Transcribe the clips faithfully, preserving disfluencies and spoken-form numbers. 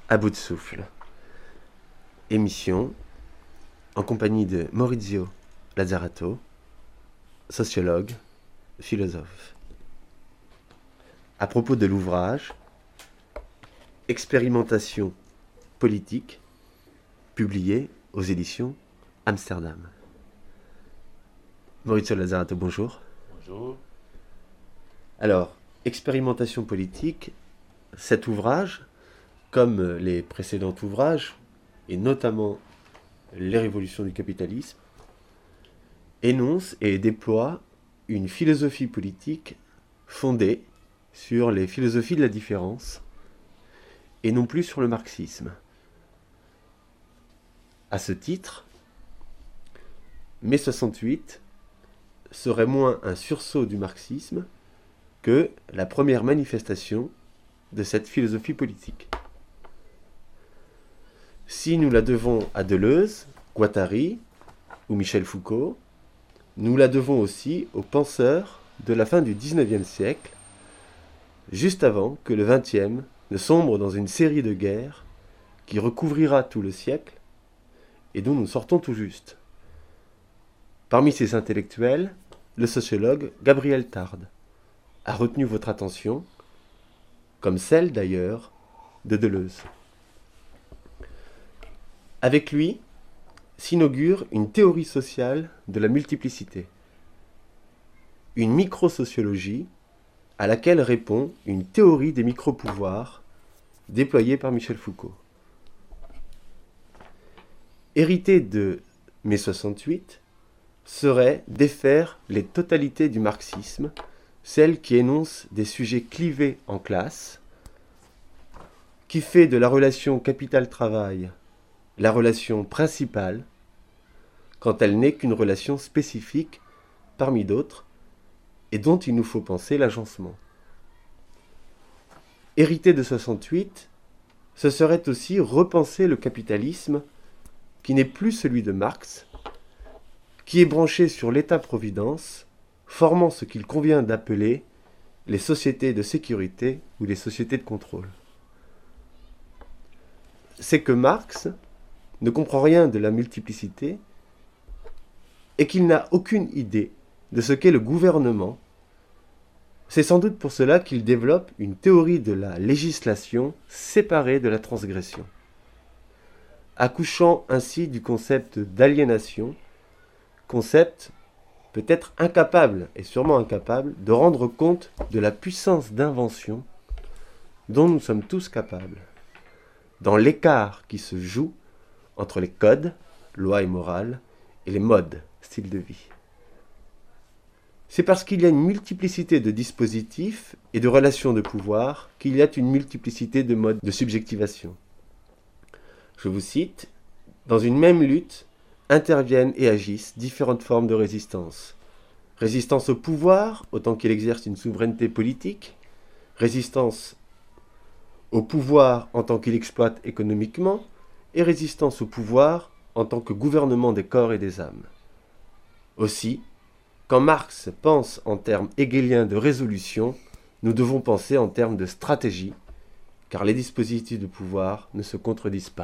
À bout de souffle. Émission en compagnie de Maurizio Lazzarato, sociologue, philosophe. À propos de l'ouvrage Expérimentation politique, publié aux éditions Amsterdam. Maurizio Lazzarato, bonjour. Bonjour. Alors, Expérimentation politique, cet ouvrage, comme les précédents ouvrages, et notamment Les révolutions du capitalisme, énonce et déploie une philosophie politique fondée sur les philosophies de la différence et non plus sur le marxisme. À ce titre, mai soixante-huit serait moins un sursaut du marxisme que la première manifestation de cette philosophie politique. Si nous la devons à Deleuze, Guattari ou Michel Foucault, nous la devons aussi aux penseurs de la fin du dix-neuvième siècle, juste avant que le vingtième ne sombre dans une série de guerres qui recouvrira tout le siècle et dont nous sortons tout juste. Parmi ces intellectuels, le sociologue Gabriel Tarde a retenu votre attention, comme celle d'ailleurs de Deleuze. Avec lui s'inaugure une théorie sociale de la multiplicité, une microsociologie à laquelle répond une théorie des micro-pouvoirs déployée par Michel Foucault. Hérité de mai soixante-huit serait défaire les totalités du marxisme, celles qui énoncent des sujets clivés en classes, qui fait de la relation capital-travail la relation principale, quand elle n'est qu'une relation spécifique parmi d'autres, et dont il nous faut penser l'agencement. Hérité de soixante-huit, ce serait aussi repenser le capitalisme qui n'est plus celui de Marx, qui est branché sur l'État-providence, formant ce qu'il convient d'appeler les sociétés de sécurité ou les sociétés de contrôle. C'est que Marx ne comprend rien de la multiplicité et qu'il n'a aucune idée de ce qu'est le gouvernement. C'est sans doute pour cela qu'il développe une théorie de la législation séparée de la transgression, accouchant ainsi du concept d'aliénation, concept peut-être incapable, et sûrement incapable, de rendre compte de la puissance d'invention dont nous sommes tous capables, dans l'écart qui se joue entre les codes, lois et morales, et les modes, style de vie. C'est parce qu'il y a une multiplicité de dispositifs et de relations de pouvoir qu'il y a une multiplicité de modes de subjectivation. Je vous cite, « Dans une même lutte, interviennent et agissent différentes formes de résistance. Résistance au pouvoir, autant qu'il exerce une souveraineté politique, résistance au pouvoir en tant qu'il exploite économiquement, et résistance au pouvoir en tant que gouvernement des corps et des âmes. Aussi, quand Marx pense en termes hegéliens de résolution, nous devons penser en termes de stratégie, car les dispositifs de pouvoir ne se contredisent pas. »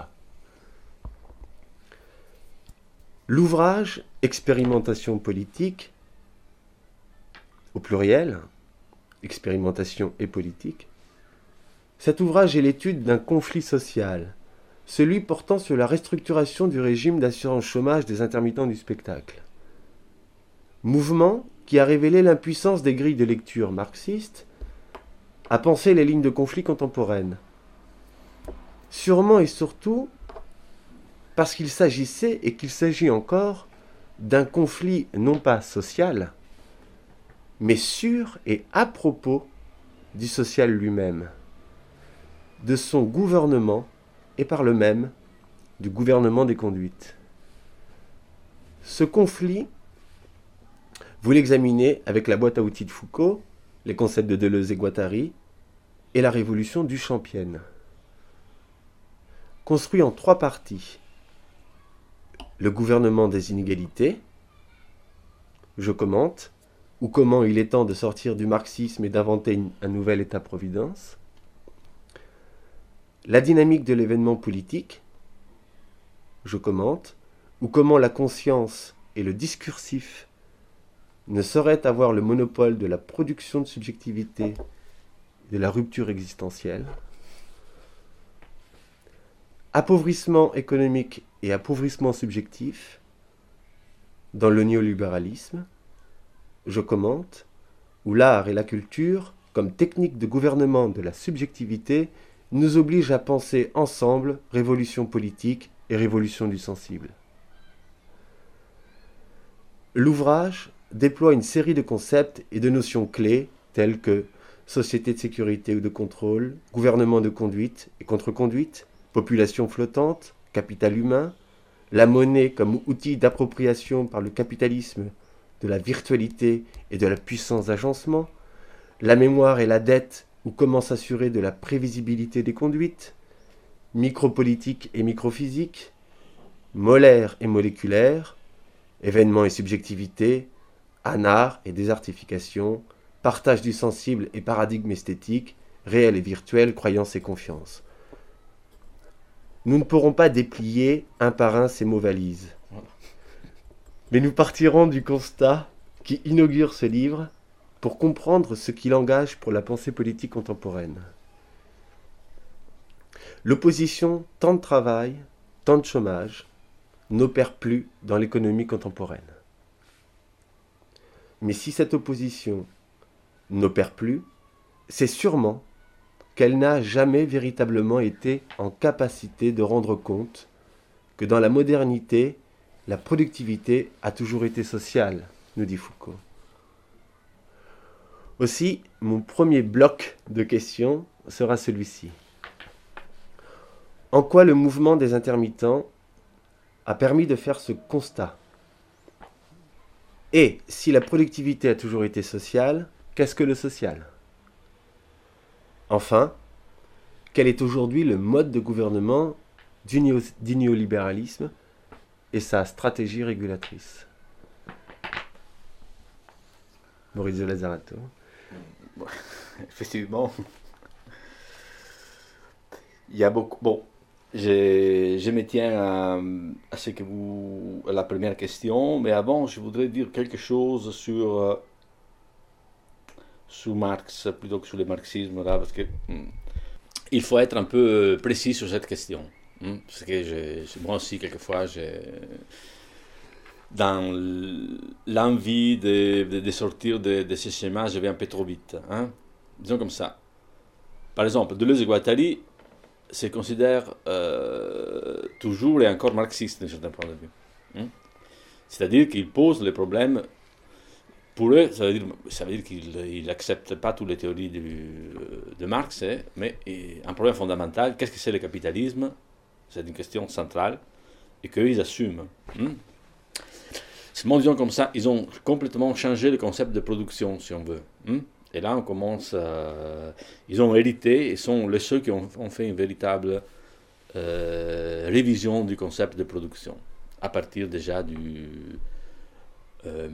L'ouvrage Expérimentation politique, au pluriel, expérimentation et politique, cet ouvrage est l'étude d'un conflit social, celui portant sur la restructuration du régime d'assurance chômage des intermittents du spectacle. Mouvement qui a révélé l'impuissance des grilles de lecture marxistes à penser les lignes de conflit contemporaines. Sûrement et surtout parce qu'il s'agissait et qu'il s'agit encore d'un conflit non pas social, mais sur et à propos du social lui-même, de son gouvernement et par le même du gouvernement des conduites. Ce conflit, vous l'examinez avec la boîte à outils de Foucault, les concepts de Deleuze et Guattari, et la révolution duchampienne. Construit en trois parties. Le gouvernement des inégalités, je commente, ou comment il est temps de sortir du marxisme et d'inventer une, un nouvel État-providence. La dynamique de l'événement politique, je commente, ou comment la conscience et le discursif ne sauraient avoir le monopole de la production de subjectivité, de la rupture existentielle. Appauvrissement économique et appauvrissement subjectif dans le néolibéralisme, je commente, où l'art et la culture, comme technique de gouvernement de la subjectivité, nous obligent à penser ensemble révolution politique et révolution du sensible. L'ouvrage déploie une série de concepts et de notions clés telles que société de sécurité ou de contrôle, gouvernement de conduite et contre-conduite, population flottante, capital humain, la monnaie comme outil d'appropriation par le capitalisme de la virtualité et de la puissance d'agencement, la mémoire et la dette ou comment s'assurer de la prévisibilité des conduites, micropolitique et microphysique, molaire et moléculaire, événements et subjectivité, anard et désartification, partage du sensible et paradigme esthétique, réel et virtuel, croyance et confiance. Nous ne pourrons pas déplier un par un ces mots valises. Mais nous partirons du constat qui inaugure ce livre pour comprendre ce qu'il engage pour la pensée politique contemporaine. L'opposition temps de travail, temps de chômage n'opère plus dans l'économie contemporaine. Mais si cette opposition n'opère plus, c'est sûrement qu'elle n'a jamais véritablement été en capacité de rendre compte que dans la modernité, la productivité a toujours été sociale, nous dit Foucault. Aussi, mon premier bloc de questions sera celui-ci. En quoi le mouvement des intermittents a permis de faire ce constat? Et si la productivité a toujours été sociale, qu'est-ce que le social? Enfin, quel est aujourd'hui le mode de gouvernement du, néo- du néolibéralisme et sa stratégie régulatrice? Maurice de Lazzarato. Effectivement, il y a beaucoup. Bon, je, je me tiens à, à ce que vous, à la première question, mais avant, je voudrais dire quelque chose sur, euh, sur Marx plutôt que sur le marxisme, là, parce que hmm, il faut être un peu précis sur cette question, hmm, parce que je, moi aussi, quelquefois, je, dans l'envie de, de, de sortir de, de ce schéma, je vais un peu trop vite. Hein? Disons comme ça. Par exemple, Deleuze et Guattari se considèrent euh, toujours et encore marxistes d'un certain point de vue. Hein? C'est-à-dire qu'ils posent les problèmes. Pour eux, ça veut dire, ça veut dire qu'ils n'acceptent pas toutes les théories du, de Marx, hein, mais un problème fondamental, qu'est-ce que c'est le capitalisme? C'est une question centrale et qu'eux, ils assument. Hein? Seulement, disons comme ça, ils ont complètement changé le concept de production, si on veut. Hein? Et là, on commence à... Ils ont hérité et sont les seuls qui ont, ont fait une véritable euh, révision du concept de production, à partir déjà du, euh,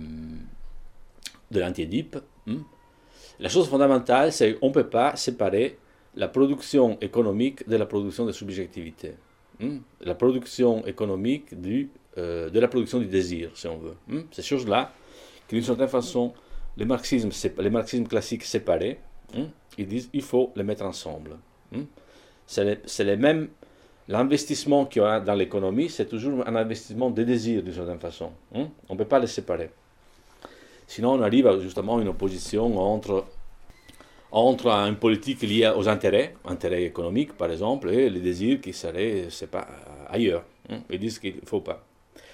de l'anti-Édipe. Hein? La chose fondamentale, c'est qu'on ne peut pas séparer la production économique de la production de subjectivité. Hein? La production économique du... Euh, de la production du désir, si on veut. Hum? Ces choses-là, qui d'une certaine façon, les marxismes, les marxismes classiques séparés, hum? Ils disent il faut les mettre ensemble. Hum? C'est les, c'est les mêmes. L'investissement qu'il y a dans l'économie, c'est toujours un investissement de désir, d'une certaine façon. Hum? On ne peut pas les séparer. Sinon, on arrive à justement une opposition entre, entre une politique liée aux intérêts, intérêts économiques par exemple, et les désirs qui seraient, c'est pas, ailleurs. Hum? Ils disent qu'il ne faut pas.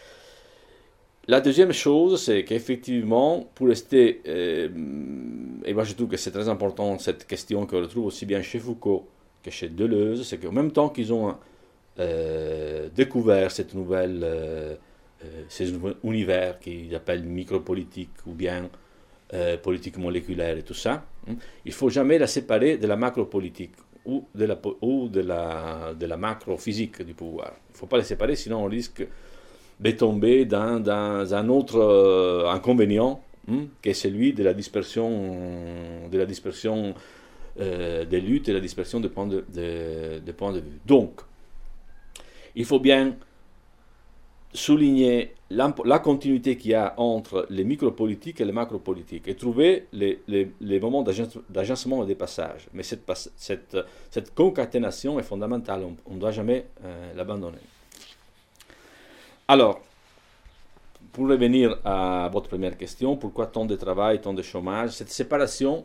La deuxième chose, c'est qu'effectivement, pour rester, euh, et moi je trouve que c'est très important cette question qu'on retrouve aussi bien chez Foucault que chez Deleuze, c'est qu'en même temps qu'ils ont euh, découvert cette nouvelle, euh, euh, ces nouveaux univers qu'ils appellent micropolitique ou bien euh, politique moléculaire et tout ça, hein, il ne faut jamais la séparer de la macropolitique ou de la, ou de la, de la macrophysique du pouvoir. Il ne faut pas les séparer, sinon on risque de tomber dans, dans un autre euh, inconvénient, hein, qui est celui de la dispersion, de la dispersion euh, des luttes et la dispersion des points de, de, de points de vue. Donc, il faut bien souligner la continuité qu'il y a entre les micropolitiques et les macropolitiques et trouver les, les, les moments d'agencement et de passage. Mais cette, cette, cette concaténation est fondamentale, on ne doit jamais euh, l'abandonner. Alors, pour revenir à votre première question, pourquoi tant de travail, tant de chômage, cette séparation,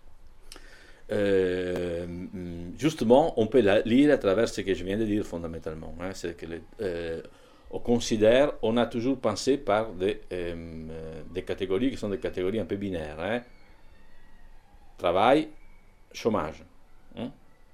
euh, justement, on peut la lire à travers ce que je viens de dire fondamentalement. Hein, c'est que les, euh, on considère, on a toujours pensé par des, euh, des catégories qui sont des catégories un peu binaires. Hein. Travail, chômage. Hein.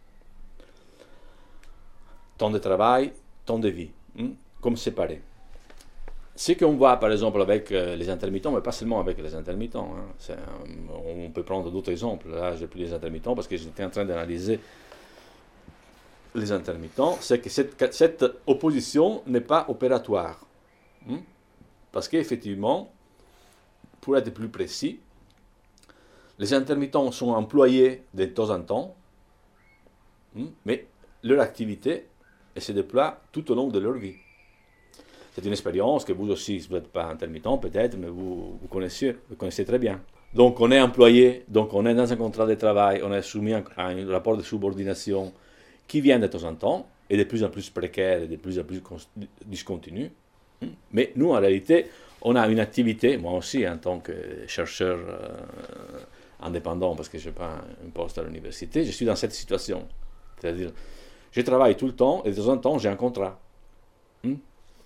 Temps de travail, temps de vie. Hein, comme séparés. Ce qu'on voit par exemple avec euh, les intermittents, mais pas seulement avec les intermittents, hein, un, on peut prendre d'autres exemples. Là, j'ai pris les intermittents parce que j'étais en train d'analyser les intermittents, c'est que cette, cette opposition n'est pas opératoire. Hein, parce qu'effectivement, pour être plus précis, les intermittents sont employés de temps en temps, hein, mais leur activité elle se déploie tout au long de leur vie. C'est une expérience que vous aussi, vous n'êtes pas intermittent peut-être, mais vous, vous, connaissez, vous connaissez très bien. Donc on est employé, donc on est dans un contrat de travail, on est soumis à un rapport de subordination qui vient de temps en temps, et de plus en plus précaire et de plus en plus discontinu. Mais nous, en réalité, on a une activité, moi aussi en tant que chercheur euh, indépendant, parce que je n'ai pas un poste à l'université, je suis dans cette situation. C'est-à-dire, je travaille tout le temps, et de temps en temps, j'ai un contrat. Hmm?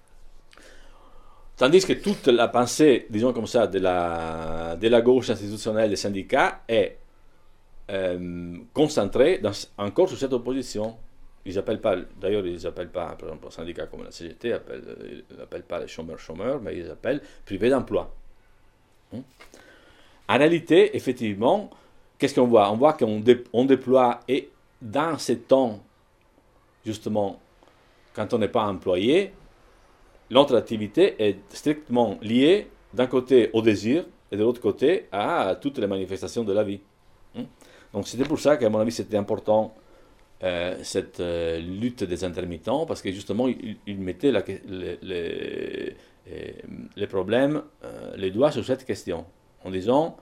Tandis que toute la pensée, disons comme ça, de la, de la gauche institutionnelle des syndicats est euh, concentrée dans, encore sur cette opposition. Ils appellent pas, d'ailleurs, ils n'appellent pas, par exemple, un syndicat comme la C G T, ils n'appellent pas les chômeurs-chômeurs, mais ils appellent privés d'emploi. Hum. En réalité, effectivement, qu'est-ce qu'on voit? On voit qu'on dé, on déploie, et dans ces temps, justement, quand on n'est pas employé, l'autre activité est strictement liée d'un côté au désir et de l'autre côté à toutes les manifestations de la vie. Donc c'était pour ça qu'à mon avis c'était important euh, cette euh, lutte des intermittents, parce que justement ils il mettaient la, les, les, les problèmes, euh, les doigts sur cette question, en disant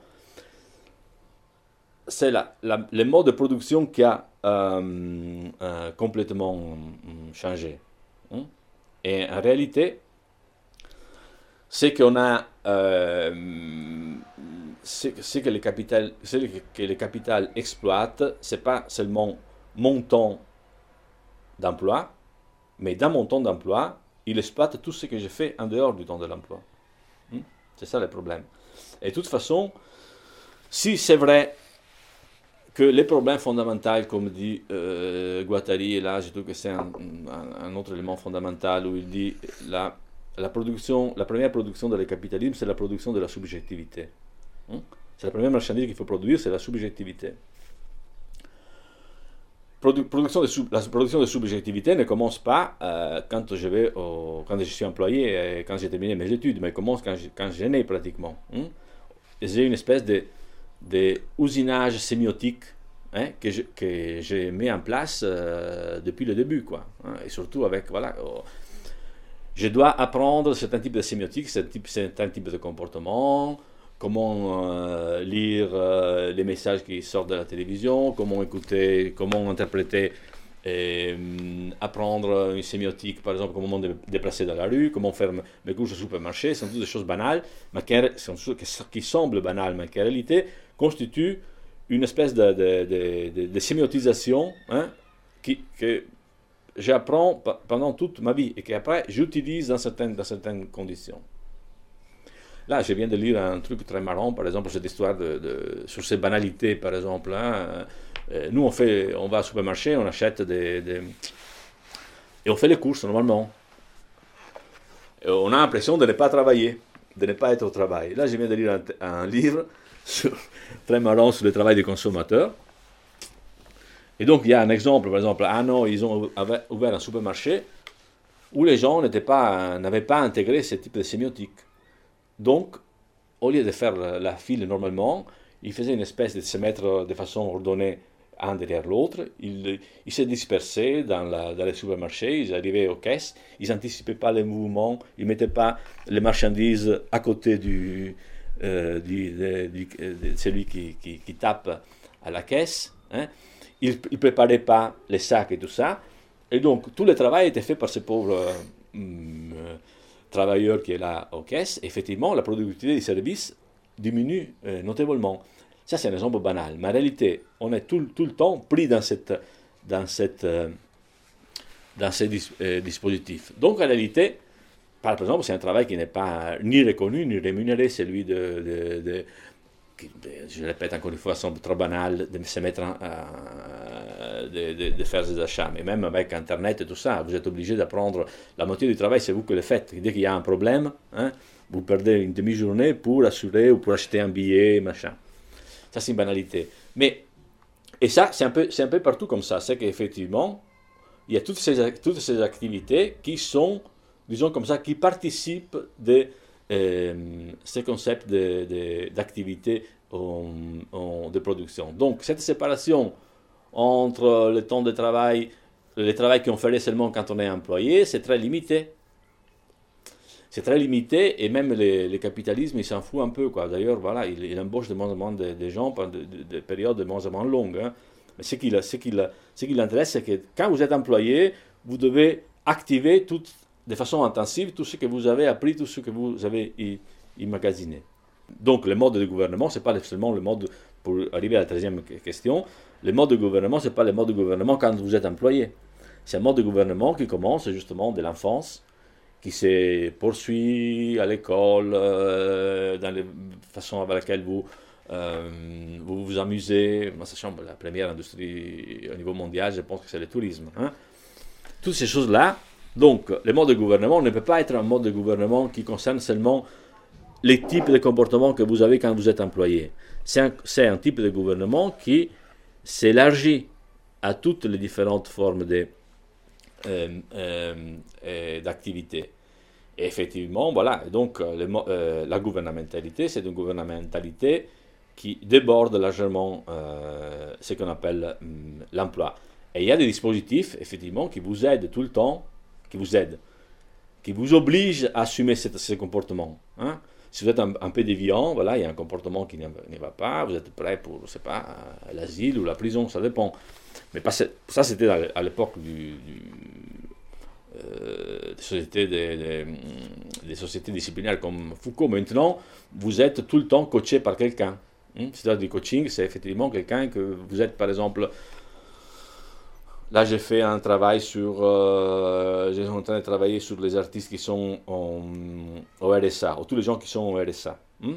c'est la, la, le mode de production qui a euh, euh, complètement changé. Hein? Et en réalité, c'est qu'on a, euh, c'est que le capital, c'est que le capital exploite, c'est pas seulement mon temps d'emploi, mais dans mon temps d'emploi, il exploite tout ce que je fais en dehors du temps de l'emploi. Hmm? C'est ça le problème. Et de toute façon, si c'est vrai que les problèmes fondamentaux, comme dit euh, Guattari, et là je trouve que c'est un, un, un autre élément fondamental où il dit la, la, production, la première production de le capitalisme, c'est la production de la subjectivité. Hein? C'est la première marchandise qu'il faut produire, c'est la subjectivité. Produ production de sub la production de subjectivité ne commence pas euh, quand, je vais au, quand je suis employé et quand j'ai terminé mes études, mais commence quand je, quand je nais pratiquement. Hein? J'ai une espèce de des usinages sémiotiques hein, que, je, que j'ai mis en place euh, depuis le début, quoi. Hein, et surtout avec, voilà, oh, je dois apprendre certains types de sémiotiques, certains types, certains types de comportements, comment euh, lire euh, les messages qui sortent de la télévision, comment écouter, comment interpréter, et, euh, apprendre une sémiotique, par exemple, comment me déplacer dans la rue, comment faire mes courses au supermarché, ce sont toutes des choses banales, mais qui, qui, qui semblent banales, mais qui en réalité constituent une espèce de, de, de, de, de sémiotisation hein, qui, que j'apprends pendant toute ma vie et qu'après j'utilise dans certaines, dans certaines conditions. Là, je viens de lire un truc très marrant, par exemple, cette histoire de, de, sur ces banalités, par exemple. Hein, euh, nous, on, fait, on va au supermarché, on achète des, des... et on fait les courses normalement. Et on a l'impression de ne pas travailler, de ne pas être au travail. Là, je viens de lire un, un livre sur, très marrant sur le travail des consommateurs. Et donc, il y a un exemple, par exemple, ah non, ils ont ouvert un supermarché où les gens n'avaient pas, pas intégré ce type de sémiotique. Donc, au lieu de faire la file normalement, ils faisaient une espèce de se mettre de façon ordonnée un derrière l'autre, ils, ils se dispersaient dans, la, dans les supermarchés, ils arrivaient aux caisses, ils n'anticipaient pas les mouvements, ils ne mettaient pas les marchandises à côté du, euh, du, de, du, de celui qui, qui, qui tape à la caisse, hein. Ils ne préparaient pas les sacs et tout ça, et donc tout le travail était fait par ces pauvres euh, travailleurs qui est là aux caisses. Effectivement, la productivité des services diminue euh, notablement. Ça, c'est un exemple banal. Mais en réalité, on est tout, tout le temps pris dans, cette, dans, cette, euh, dans ces dis, euh, dispositifs. Donc, en réalité, par exemple, c'est un travail qui n'est pas ni reconnu ni rémunéré, celui de, de, de, de je répète encore une fois, c'est trop banal de se mettre en, euh, de, de, de faire des achats. Mais même avec Internet et tout ça, vous êtes obligé d'apprendre la moitié du travail, c'est vous qui le faites. Dès qu'il y a un problème, hein, vous perdez une demi-journée pour assurer ou pour acheter un billet, machin. Ça, c'est une banalité. Mais, et ça, c'est un peu, c'est un peu partout comme ça. C'est qu'effectivement, il y a toutes ces, toutes ces activités qui sont, disons comme ça, qui participent de euh, ces concepts de, de, d'activité en, en, de production. Donc, cette séparation entre le temps de travail, le travail qu'on ferait seulement quand on est employé, c'est très limité. C'est très limité, et même les, le capitalisme, il s'en fout un peu, quoi. D'ailleurs, voilà, il, il embauche de moins en moins de, de gens pendant des de, de périodes de moins en moins longues, hein. Mais ce qui, ce, qui, ce qui l'intéresse, c'est que quand vous êtes employé, vous devez activer tout, de façon intensive tout ce que vous avez appris, tout ce que vous avez immagasiné. Donc, le mode de gouvernement, ce n'est pas seulement le mode, pour arriver à la treizième question, le mode de gouvernement, ce n'est pas le mode de gouvernement quand vous êtes employé. C'est un mode de gouvernement qui commence justement de l'enfance, qui se poursuit à l'école, euh, dans la façon avec laquelle vous, euh, vous vous amusez. Moi, sachant que la première industrie au niveau mondial, je pense que c'est le tourisme, hein. Toutes ces choses-là. Donc, le mode de gouvernement ne peut pas être un mode de gouvernement qui concerne seulement les types de comportements que vous avez quand vous êtes employé. C'est un, c'est un type de gouvernement qui s'élargit à toutes les différentes formes de Euh, euh, euh, d'activité. Et effectivement, voilà, donc le, euh, la gouvernementalité, c'est une gouvernementalité qui déborde largement euh, ce qu'on appelle hum, l'emploi. Et il y a des dispositifs, effectivement, qui vous aident tout le temps, qui vous aident, qui vous obligent à assumer cette, ces comportements, hein. Si vous êtes un, un peu déviant, voilà, il y a un comportement qui ne va pas, vous êtes prêt pour, je sais pas, l'asile ou la prison, ça dépend. Mais pas, ça, c'était à l'époque du, du, euh, des, sociétés, des, des, des sociétés disciplinaires comme Foucault. Maintenant, vous êtes tout le temps coaché par quelqu'un. Hein? C'est-à-dire du coaching, c'est effectivement quelqu'un que vous êtes, par exemple... Là, j'ai fait un travail sur... Euh, j'ai en train de travailler sur les artistes qui sont en, au R S A, ou tous les gens qui sont au R S A. Hein?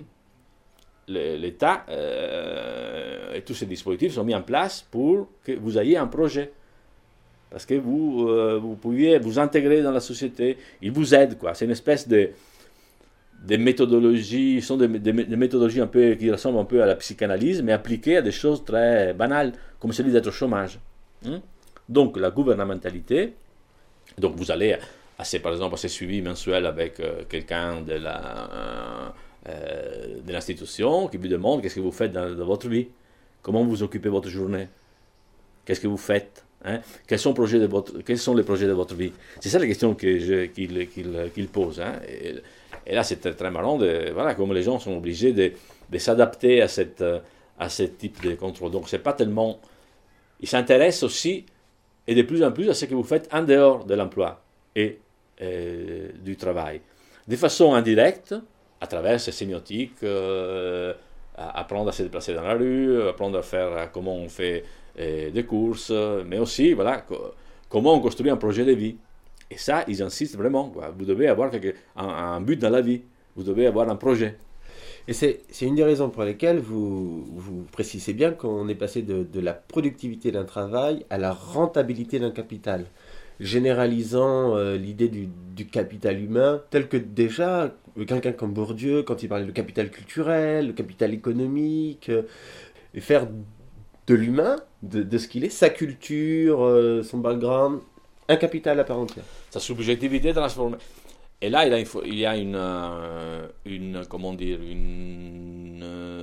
L'État euh, et tous ces dispositifs sont mis en place pour que vous ayez un projet. Parce que vous, euh, vous pouviez vous intégrer dans la société. Ils vous aident, quoi. C'est une espèce de, de méthodologie, sont des, des, des méthodologies un peu, qui ressemblent un peu à la psychanalyse, mais appliquées à des choses très banales, comme celui d'être au chômage. Hein? Donc, la gouvernementalité, donc vous allez, assez, par exemple, à ces suivis mensuels avec euh, quelqu'un de la... Euh, Euh, de l'institution qui vous demande qu'est-ce que vous faites dans, dans votre vie, comment vous occupez votre journée, qu'est-ce que vous faites, hein? Quels sont, projets de votre, quels sont les projets de votre vie. C'est ça la question que je, qu'il, qu'il, qu'il pose, hein? et, et là c'est très, très marrant de, voilà, comme les gens sont obligés de, de s'adapter à, cette, à ce type de contrôle. Donc c'est pas tellement, ils s'intéressent aussi et de plus en plus à ce que vous faites en dehors de l'emploi et euh, du travail, de façon indirecte, à travers ces sémiotiques, euh, apprendre à se déplacer dans la rue, apprendre à faire à comment on fait euh, des courses, mais aussi voilà, co- comment on construit un projet de vie. Et ça, ils insistent vraiment, quoi. Vous devez avoir quelque, un, un but dans la vie, vous devez avoir un projet. Et c'est, c'est une des raisons pour lesquelles vous, vous précisez bien qu'on est passé de, de la productivité d'un travail à la rentabilité d'un capital, généralisant euh, l'idée du, du capital humain, tel que déjà quelqu'un comme Bourdieu, quand il parlait de capital culturel, le capital économique, euh, et faire de l'humain, de, de ce qu'il est, sa culture, euh, son background, un capital à part entière. Sa subjectivité transformée. Et là, il y a, il y a une, une, comment dire, une,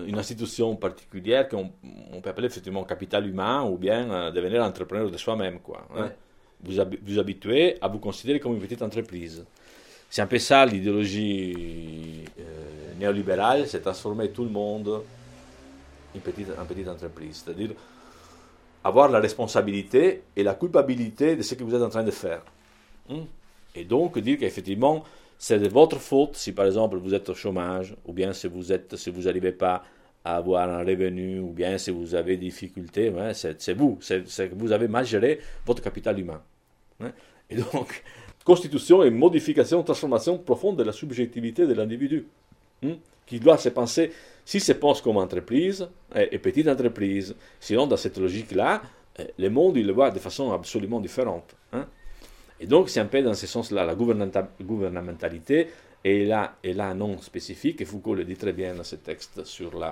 une institution particulière qu'on on peut appeler effectivement capital humain ou bien euh, devenir entrepreneur de soi-même, quoi. Hein. Ouais. Vous hab- vous habituez à vous considérer comme une petite entreprise. C'est un peu ça l'idéologie euh, néolibérale, c'est transformer tout le monde en petite, en petite entreprise. C'est-à-dire avoir la responsabilité et la culpabilité de ce que vous êtes en train de faire. Hmm. Et donc dire qu'effectivement, c'est de votre faute si par exemple vous êtes au chômage, ou bien si vous êtes, si vous n'arrivez pas à avoir un revenu, ou bien si vous avez des difficultés, hein, c'est, c'est vous, c'est, c'est que vous avez mal géré votre capital humain. Hein. Et donc, constitution et modification, transformation profonde de la subjectivité de l'individu, hein, qui doit se penser, si se pense comme entreprise, et, et petite entreprise, sinon dans cette logique-là, le monde il le voit de façon absolument différente. Hein. Et donc, c'est un peu dans ce sens-là, la gouvernanta- gouvernementalité est là, est là un nom spécifique, et Foucault le dit très bien dans ce texte sur la,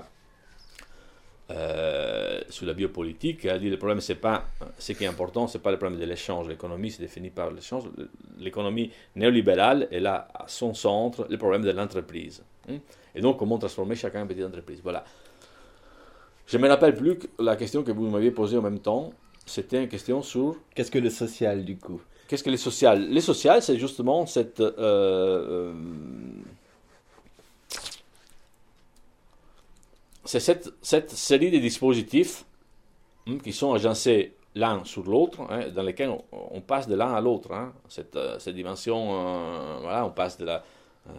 euh, sur la biopolitique. Il dit le problème, c'est pas, ce qui est important, ce n'est pas le problème de l'échange. L'économie se définit par l'échange. L'économie néolibérale est là, à son centre, le problème de l'entreprise. Et donc, comment transformer chacun en petite entreprise. Voilà. Je ne me rappelle plus que la question que vous m'aviez posée en même temps. C'était une question sur... Qu'est-ce que le social, du coup? Qu'est-ce que les sociales? Les sociales, c'est justement cette, euh, euh, c'est cette, cette série de dispositifs hein, qui sont agencés l'un sur l'autre, hein, dans lesquels on, on passe de l'un à l'autre. Hein, cette, euh, cette dimension, euh, voilà, on passe de la, euh,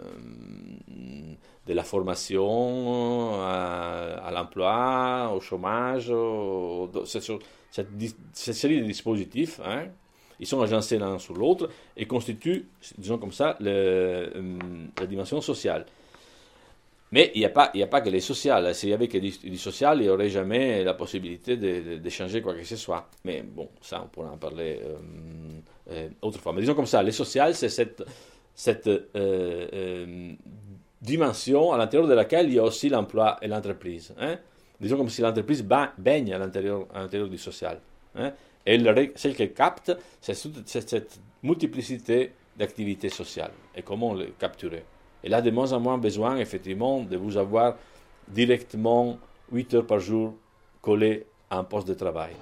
de la formation à, à l'emploi, au chômage, au, cette, cette, cette série de dispositifs. Hein, ils sont agencés l'un sur l'autre et constituent, disons comme ça, le, euh, la dimension sociale. Mais il n'y a, a pas que les sociales. S'il y avait que du, du social, il n'y aurait jamais la possibilité de, de, de changer quoi que ce soit. Mais bon, ça, on pourra en parler euh, euh, autrefois. Mais disons comme ça, les sociales, c'est cette, cette euh, euh, dimension à l'intérieur de laquelle il y a aussi l'emploi et l'entreprise. Hein. Disons comme si l'entreprise baigne à l'intérieur, à l'intérieur du social. Hein. Et le, celle qu'elle capte, c'est cette, cette multiplicité d'activités sociales. Et comment les capturer. Et là, de moins en moins besoin, effectivement, de vous avoir directement huit heures par jour collé à un poste de travail.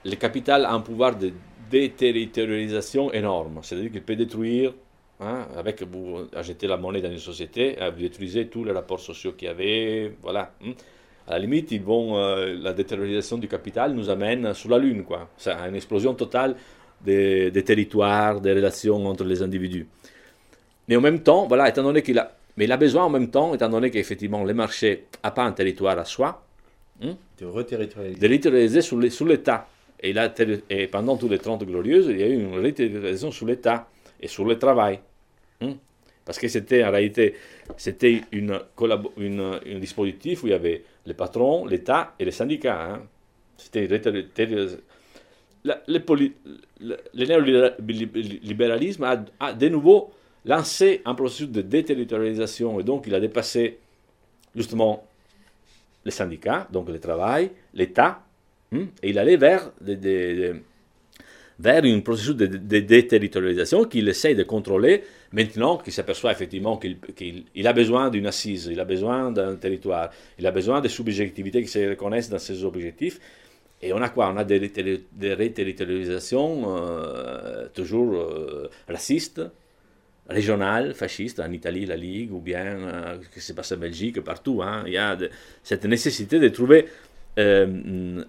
le capital a un pouvoir de déterritorialisation énorme. C'est-à-dire qu'il peut détruire, hein, avec vous achetez la monnaie dans une société, vous détruisez tous les rapports sociaux qu'il y avait, voilà. À la limite, ils vont, euh, la déterritorialisation du capital nous amène sur la Lune, quoi. C'est une explosion totale des, des territoires, des relations entre les individus. Mais en même temps, voilà, étant donné qu'il a, mais il a besoin en même temps, étant donné qu'effectivement le marché n'a pas un territoire à soi, hein, de reterritorialiser. De reterritorialiser sur, les, sur l'État. Et, là, et pendant tous les trente glorieuses, il y a eu une reterritorialisation sur l'État et sur le travail. Hein, parce que c'était en réalité, c'était une, une, un dispositif où il y avait les patrons, l'État et les syndicats. Hein. C'était une reterritorialisation. Le, le, le, le néolibéralisme a, a de nouveau lancé un processus de déterritorialisation et donc il a dépassé justement les syndicats, donc le travail, l'État, hein, et il allait vers, de, de, de, vers un processus de, de déterritorialisation qu'il essaye de contrôler maintenant qu'il s'aperçoit effectivement qu'il, qu'il il a besoin d'une assise, il a besoin d'un territoire, il a besoin de subjectivités qui se reconnaissent dans ses objectifs. Et on a quoi? On a des, des réterritorialisations euh, toujours euh, racistes, régionales, fascistes, en Italie, la Ligue, ou bien euh, ce qui se passe en Belgique, partout. Hein. Il y a de, cette nécessité de trouver euh,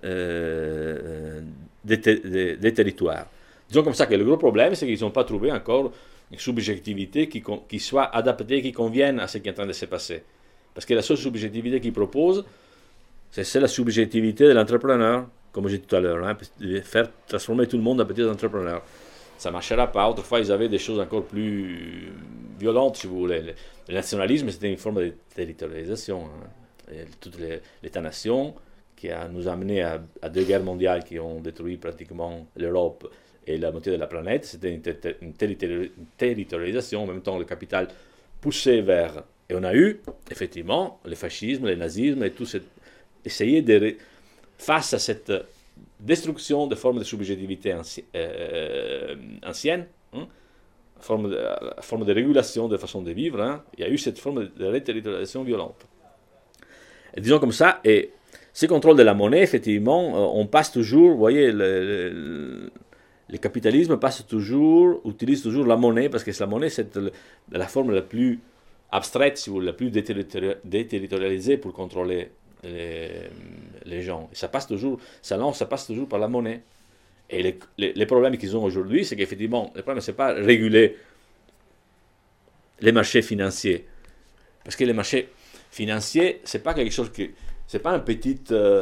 euh, des, des, des territoires. Disons comme ça que le gros problème, c'est qu'ils n'ont pas trouvé encore une subjectivité qui, qui soit adaptée, qui convienne à ce qui est en train de se passer. Parce que la seule subjectivité qu'ils proposent, c'est la subjectivité de l'entrepreneur, comme j'ai dit tout à l'heure, hein, faire transformer tout le monde en petits entrepreneurs. Ça ne marchera pas. Autrefois, ils avaient des choses encore plus violentes, si vous voulez. Le, le nationalisme, c'était une forme de territorialisation. Hein. Toute l'État-nation qui a, nous a amené à, à deux guerres mondiales qui ont détruit pratiquement l'Europe et la moitié de la planète, c'était une, ter une, territori une territorialisation. En même temps, le capital poussait vers... Et on a eu, effectivement, le fascisme, le nazisme et tout cette... Essayer de... Face à cette destruction de formes de subjectivité anci euh, anciennes, hein, forme, de, forme de régulation de façon de vivre, hein, il y a eu cette forme de réterritorialisation violente. Et disons comme ça, et ce contrôle de la monnaie, effectivement, on passe toujours, vous voyez, le, le, le capitalisme passe toujours, utilise toujours la monnaie, parce que la monnaie, c'est la forme la plus abstraite, si vous voulez, la plus déterritorialisée pour contrôler Les, les gens. Et ça passe toujours, ça lance, ça passe toujours par la monnaie. Et les, les, les problèmes qu'ils ont aujourd'hui, c'est qu'effectivement, le problème, c'est pas réguler les marchés financiers. Parce que les marchés financiers, c'est pas quelque chose qui, c'est pas un petit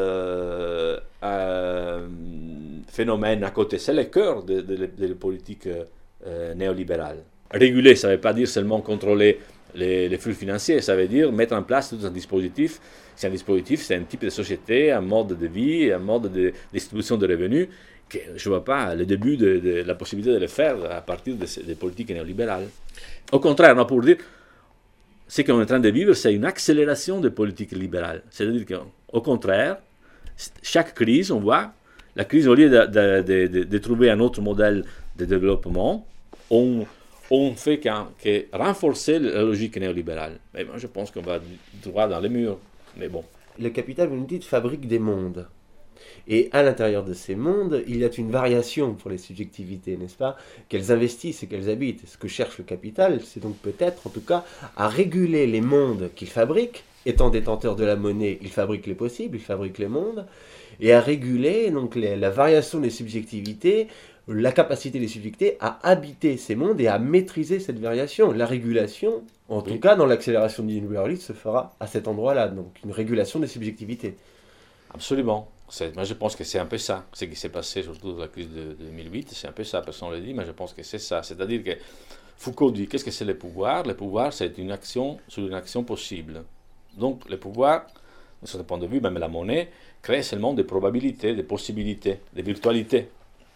euh, euh, phénomène à côté, c'est le cœur de, de, de, de la politique euh, néolibérale. Réguler, ça ne veut pas dire seulement contrôler les, les flux financiers, ça veut dire mettre en place tout un dispositif. C'est un dispositif, c'est un type de société, un mode de vie, un mode de distribution de revenus, que je ne vois pas le début de, de la possibilité de le faire à partir de ces, des politiques néolibérales. Au contraire, non, pour dire, ce qu'on est en train de vivre, c'est une accélération des politiques libérales. C'est-à-dire qu'au contraire, chaque crise, on voit, la crise, au lieu de, de, de, de, de trouver un autre modèle de développement, on, on fait qu'un, que renforcer la logique néolibérale. Mais moi, je pense qu'on va droit dans les murs. Mais bon. Le capital, vous nous dites, fabrique des mondes. Et à l'intérieur de ces mondes, il y a une variation pour les subjectivités, n'est-ce pas? Qu'elles investissent et qu'elles habitent. Et ce que cherche le capital, c'est donc peut-être, en tout cas, à réguler les mondes qu'il fabrique. Étant détenteur de la monnaie, il fabrique les possibles, il fabrique les mondes. Et à réguler donc, les, la variation des subjectivités, la capacité des subjectivités à habiter ces mondes et à maîtriser cette variation. La régulation, en tout oui. cas dans l'accélération du néolibéralisme, se fera à cet endroit-là, donc une régulation des subjectivités. Absolument. Moi je pense que c'est un peu ça, ce qui s'est passé surtout dans la crise de deux mille huit, c'est un peu ça, personne ne le dit, mais je pense que c'est ça. C'est-à-dire que Foucault dit, qu'est-ce que c'est le pouvoir? Le pouvoir, c'est une action sur une action possible. Donc le pouvoir, de ce point de vue, même la monnaie, crée seulement des probabilités, des possibilités, des virtualités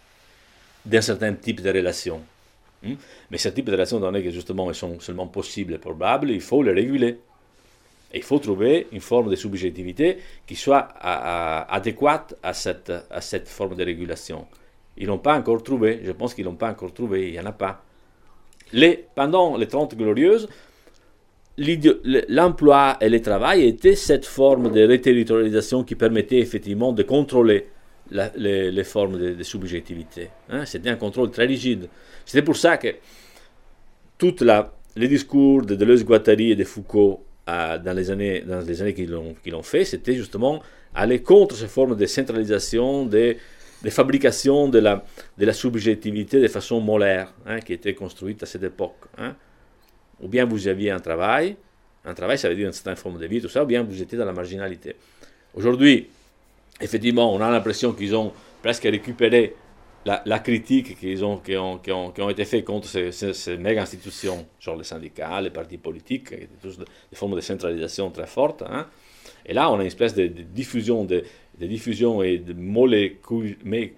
d'un certain type de relations. Hmm? Mais ce type de relations, donné que justement elles sont seulement possibles et probables, il faut les réguler. Et il faut trouver une forme de subjectivité qui soit à, à, adéquate à cette, à cette forme de régulation. Ils n'ont pas encore trouvé, je pense qu'ils n'ont pas encore trouvé, il n'y en a pas. Les, pendant les trente glorieuses, l'emploi et le travail étaient cette forme de réterritorialisation qui permettait effectivement de contrôler la, les, les formes de, de subjectivité. Hein? C'était un contrôle très rigide. C'était pour ça que tout les discours de Deleuze-Guattari et de Foucault euh, dans les années, dans les années qu'ils l'ont, qu'ils l'ont fait, c'était justement aller contre ces formes de centralisation, de, de fabrication de la, de la subjectivité de façon molaire, hein, qui était construite à cette époque. Hein. Ou bien vous aviez un travail, un travail ça veut dire une certaine forme de vie, tout ça, ou bien vous étiez dans la marginalité. Aujourd'hui, effectivement, on a l'impression qu'ils ont presque récupéré la, la critique qu'ils ont, qui, ont, qui, ont, qui ont été faite contre ces, ces, ces méga institutions, genre les syndicats, les partis politiques, qui étaient tous des formes de centralisation très fortes. Hein. Et là, on a une espèce de, de diffusion, de, de diffusion et de molécul,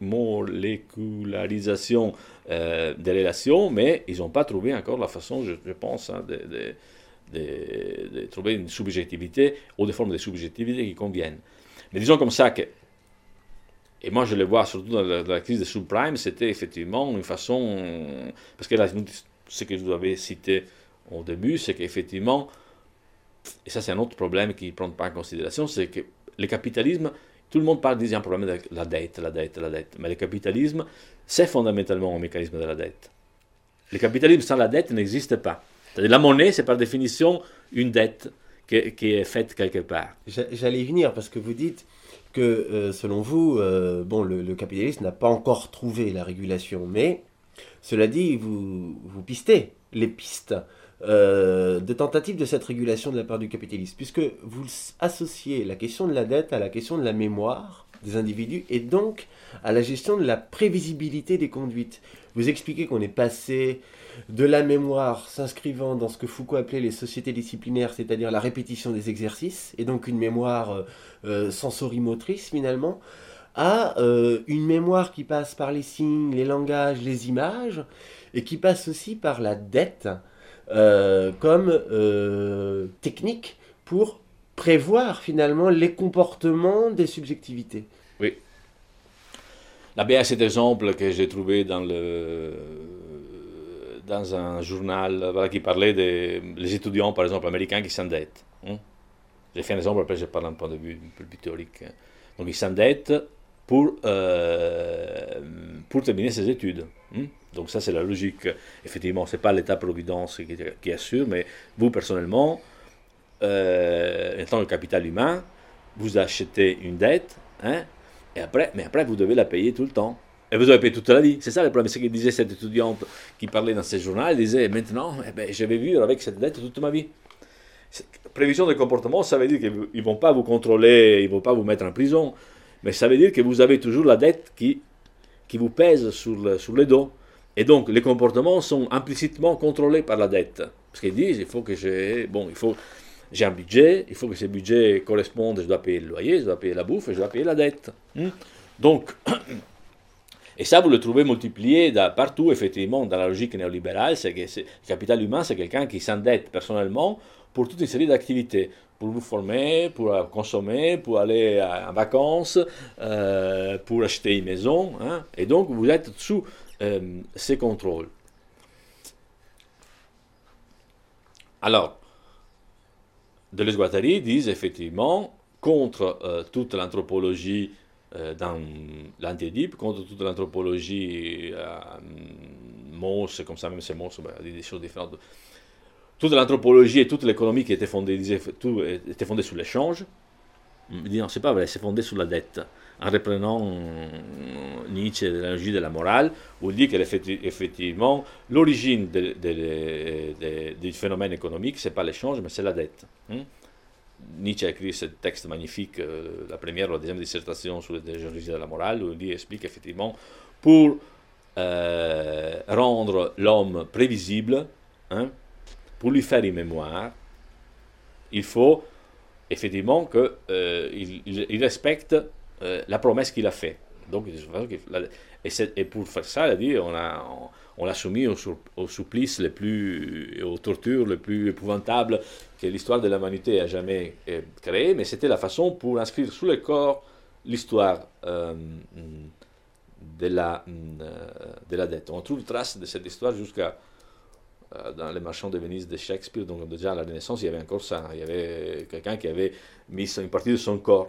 molécularisation euh, des relations, mais ils n'ont pas trouvé encore la façon, je, je pense, hein, de, de, de, de trouver une subjectivité ou des formes de subjectivité qui conviennent. Mais disons comme ça que, et moi je le vois surtout dans la, dans la crise des subprimes, c'était effectivement une façon, parce que là, ce que vous avez cité au début, c'est qu'effectivement, et ça c'est un autre problème qu'ils ne prennent pas en considération, c'est que le capitalisme, tout le monde parle qu'il y a un problème de la dette, la dette, la dette, mais le capitalisme, c'est fondamentalement un mécanisme de la dette. Le capitalisme sans la dette n'existe pas. C'est-à-dire la monnaie, c'est par définition une dette qui, qui est faite quelque part. J'allais y venir parce que vous dites que, euh, selon vous, euh, bon, le, le capitalisme n'a pas encore trouvé la régulation, mais cela dit, vous, vous pistez les pistes euh, de tentatives de cette régulation de la part du capitalisme, puisque vous associez la question de la dette à la question de la mémoire des individus et donc à la gestion de la prévisibilité des conduites. Vous expliquez qu'on est passé de la mémoire s'inscrivant dans ce que Foucault appelait les sociétés disciplinaires, c'est-à-dire la répétition des exercices, et donc une mémoire euh, sensorimotrice finalement, à euh, une mémoire qui passe par les signes, les langages, les images, et qui passe aussi par la dette euh, comme euh, technique pour prévoir finalement les comportements des subjectivités. Oui. Là, bien, cet exemple que j'ai trouvé dans, le, dans un journal voilà, qui parlait des les étudiants, par exemple, américains qui s'endettent. Hein. J'ai fait un exemple, après je parle d'un point de vue un peu plus théorique. Donc, ils s'endettent pour, euh, pour terminer ses études. Hein. Donc, ça, c'est la logique. Effectivement, ce n'est pas l'État-providence qui, qui assure, mais vous, personnellement, euh, en tant que capital humain, vous achetez une dette, hein, et après, mais après, vous devez la payer tout le temps. Et vous devez payer toute la vie. C'est ça le problème. C'est ce que disait cette étudiante qui parlait dans ce journal. Elle disait, maintenant, eh ben, je vais vivre avec cette dette toute ma vie. Prévision de comportement, ça veut dire qu'ils ne vont pas vous contrôler, ils ne vont pas vous mettre en prison. Mais ça veut dire que vous avez toujours la dette qui, qui vous pèse sur le, sur le dos. Et donc, les comportements sont implicitement contrôlés par la dette. Parce qu'ils disent, il faut que j'ai... Bon, il faut... J'ai un budget, il faut que ce budget corresponde, je dois payer le loyer, je dois payer la bouffe, et je dois payer la dette. Hmm? Donc, et ça, vous le trouvez multiplié partout, effectivement, dans la logique néolibérale, c'est que le capital humain, c'est quelqu'un qui s'endette personnellement pour toute une série d'activités, pour vous former, pour consommer, pour aller en vacances, euh, pour acheter une maison, hein? Et donc vous êtes sous euh, ces contrôles. Alors, Deleuze-Guattari disent effectivement, contre euh, toute l'anthropologie euh, dans l'anti-Édipe, contre toute l'anthropologie euh, Mauss, comme ça même c'est Mauss, ben, des choses différentes. Toute l'anthropologie et toute l'économie qui était fondée, disait, tout était fondée sur l'échange. Il dit non, c'est pas vrai, c'est fondé sur la dette. En reprenant Nietzsche, l'analogie de la morale, où il dit qu'effectivement, l'origine de, de, de, de, du phénomène économique, ce n'est pas l'échange, mais c'est la dette. Hein? Nietzsche a écrit ce texte magnifique, euh, la première ou la deuxième dissertation sur les origines de la morale, où il explique effectivement, pour euh, rendre l'homme prévisible, hein, pour lui faire une mémoire, il faut effectivement qu'il euh, il, il respecte euh, la promesse qu'il a faite. Donc, et, et pour faire ça, il a dit, on a, on, on l'a soumis au, au supplice les plus, aux tortures les plus épouvantables que l'histoire de l'humanité a jamais euh, créé, mais c'était la façon pour inscrire sous le corps l'histoire euh, de, la, de la dette. On trouve trace de cette histoire jusqu'à dans Les Marchands de Venise de Shakespeare. Donc déjà à la Renaissance, il y avait encore ça. Il y avait quelqu'un qui avait mis une partie de son corps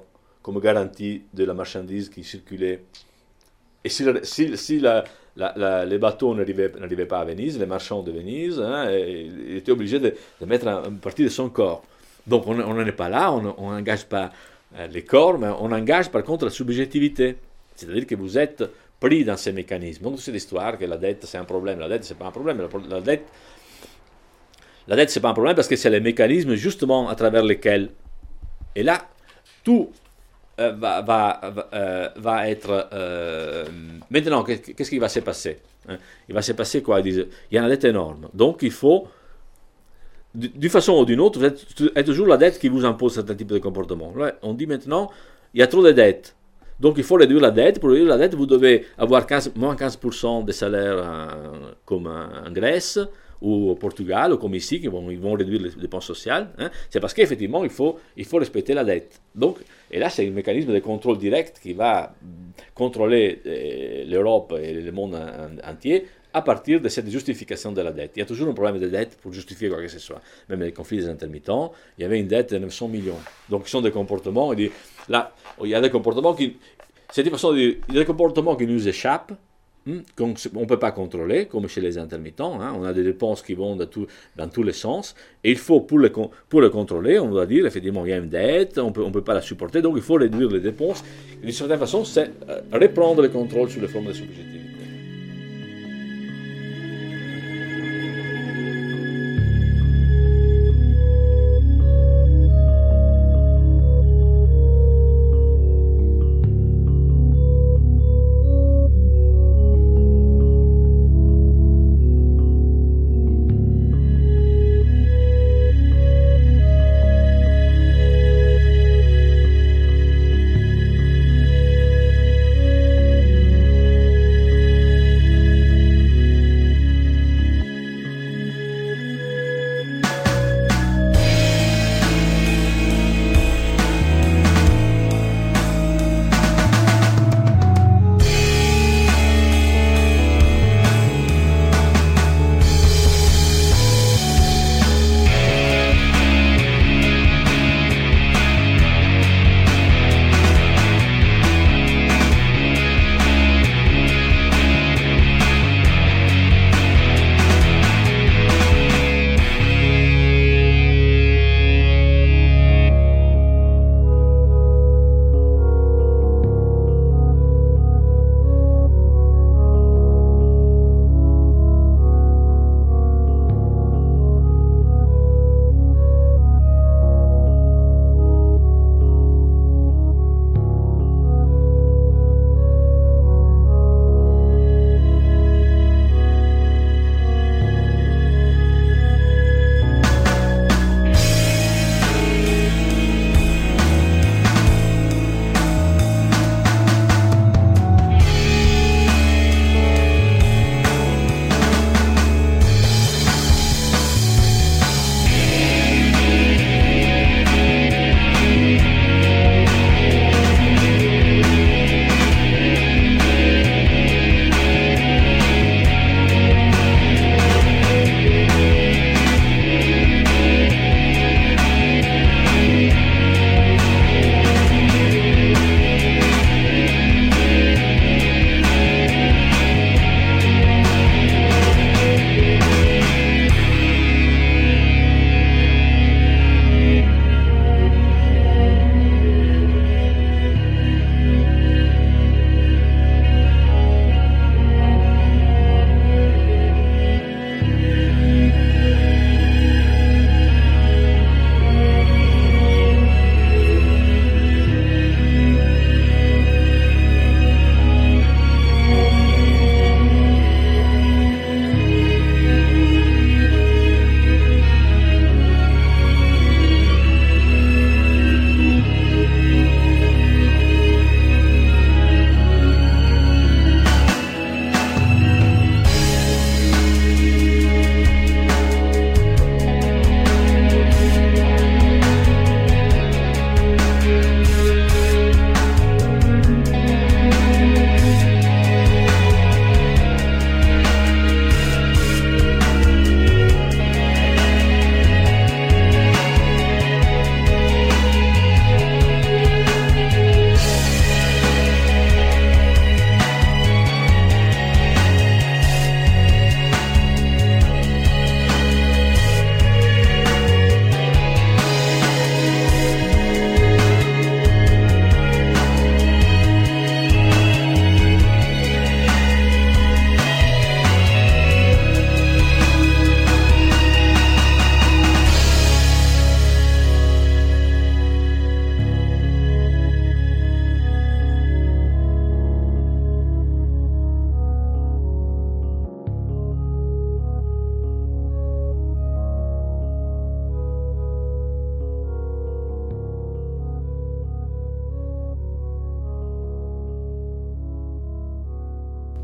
comme garantie de la marchandise qui circulait. Et si, si, si la, la, la, les bateaux n'arrivaient, n'arrivaient pas à Venise, les marchands de Venise, hein, ils étaient obligés de, de mettre une partie de son corps. Donc on n'en est pas là, on n'engage pas euh, les corps, mais on engage par contre la subjectivité. C'est-à-dire que vous êtes pris dans ces mécanismes. Donc c'est l'histoire que la dette c'est un problème. La dette c'est pas un problème. La, la dette, la dette c'est pas un problème parce que c'est les mécanismes justement à travers lesquels. Et là, tout euh, va, va, va, euh, va être... Euh, maintenant, qu'est-ce qui va se passer, hein? Il va se passer quoi? Il y a une dette énorme. Donc il faut... D'une façon ou d'une autre, vous êtes, êtes toujours la dette qui vous impose certains types de comportements. Là, on dit maintenant, il y a trop de dettes. Donc il faut réduire la dette. Pour réduire la dette, vous devez avoir quinze, moins quinze pour cent des salaires euh, comme en Grèce ou au Portugal, ou comme ici, qui vont, ils vont réduire les dépenses sociales. Hein. C'est parce qu'effectivement, il faut, il faut respecter la dette. Donc, et là, c'est un mécanisme de contrôle direct qui va contrôler euh, l'Europe et le monde en, entier à partir de cette justification de la dette. Il y a toujours un problème de dette pour justifier quoi que ce soit. Même les conflits des intermittents, il y avait une dette de neuf cents millions. Donc, ce sont des comportements, il dit, là, il y a des comportements qui, c'est une façon de dire, il y a des comportements qui nous échappent, hein, qu'on ne peut pas contrôler, comme chez les intermittents, hein, on a des dépenses qui vont de tout, dans tous les sens, et il faut, pour le, pour le contrôler, on doit dire, effectivement, il y a une dette, on peut, ne peut pas la supporter, donc il faut réduire les dépenses, et d'une certaine façon, c'est euh, reprendre le contrôle sur les formes de subjectivité.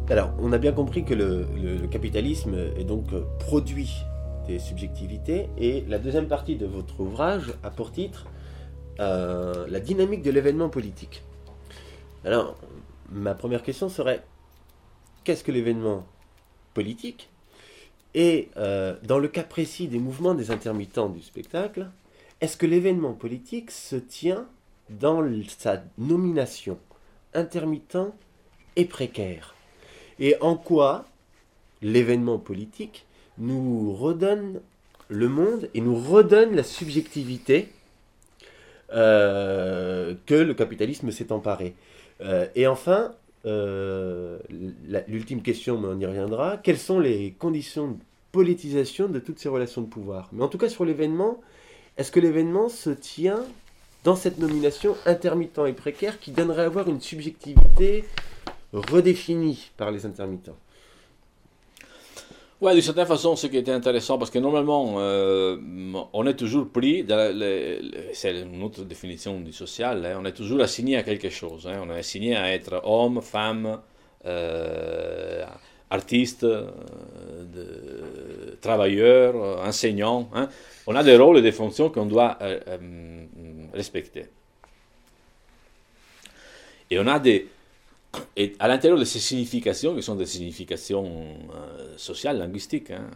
Alors, on a bien compris que le, le, le capitalisme est donc euh, produit des subjectivités, et la deuxième partie de votre ouvrage a pour titre euh, la dynamique de l'événement politique. Alors, ma première question serait, qu'est-ce que l'événement politique? Et euh, dans le cas précis des mouvements des intermittents du spectacle, est-ce que l'événement politique se tient dans sa nomination intermittent et précaire? Et en quoi l'événement politique nous redonne le monde et nous redonne la subjectivité euh, que le capitalisme s'est emparé. Euh, et enfin, euh, la, l'ultime question, mais on y reviendra, quelles sont les conditions de politisation de toutes ces relations de pouvoir? Mais en tout cas, sur l'événement, est-ce que l'événement se tient dans cette nomination intermittent et précaire qui donnerait à avoir une subjectivité redéfinie par les intermittents? Oui, d'une certaine façon, ce qui était intéressant, parce que normalement, euh, on est toujours pris, dans la- les- les- c'est une autre définition du social, hein, on est toujours assigné à quelque chose. Hein, on est assigné à être homme, femme, euh, artiste, euh, de- travailleur, euh, enseignant. Hein. On a des rôles et des fonctions qu'on doit euh, euh, respecter. Et on a des... Et à l'intérieur de ces significations, qui sont des significations euh, sociales, linguistiques, hein,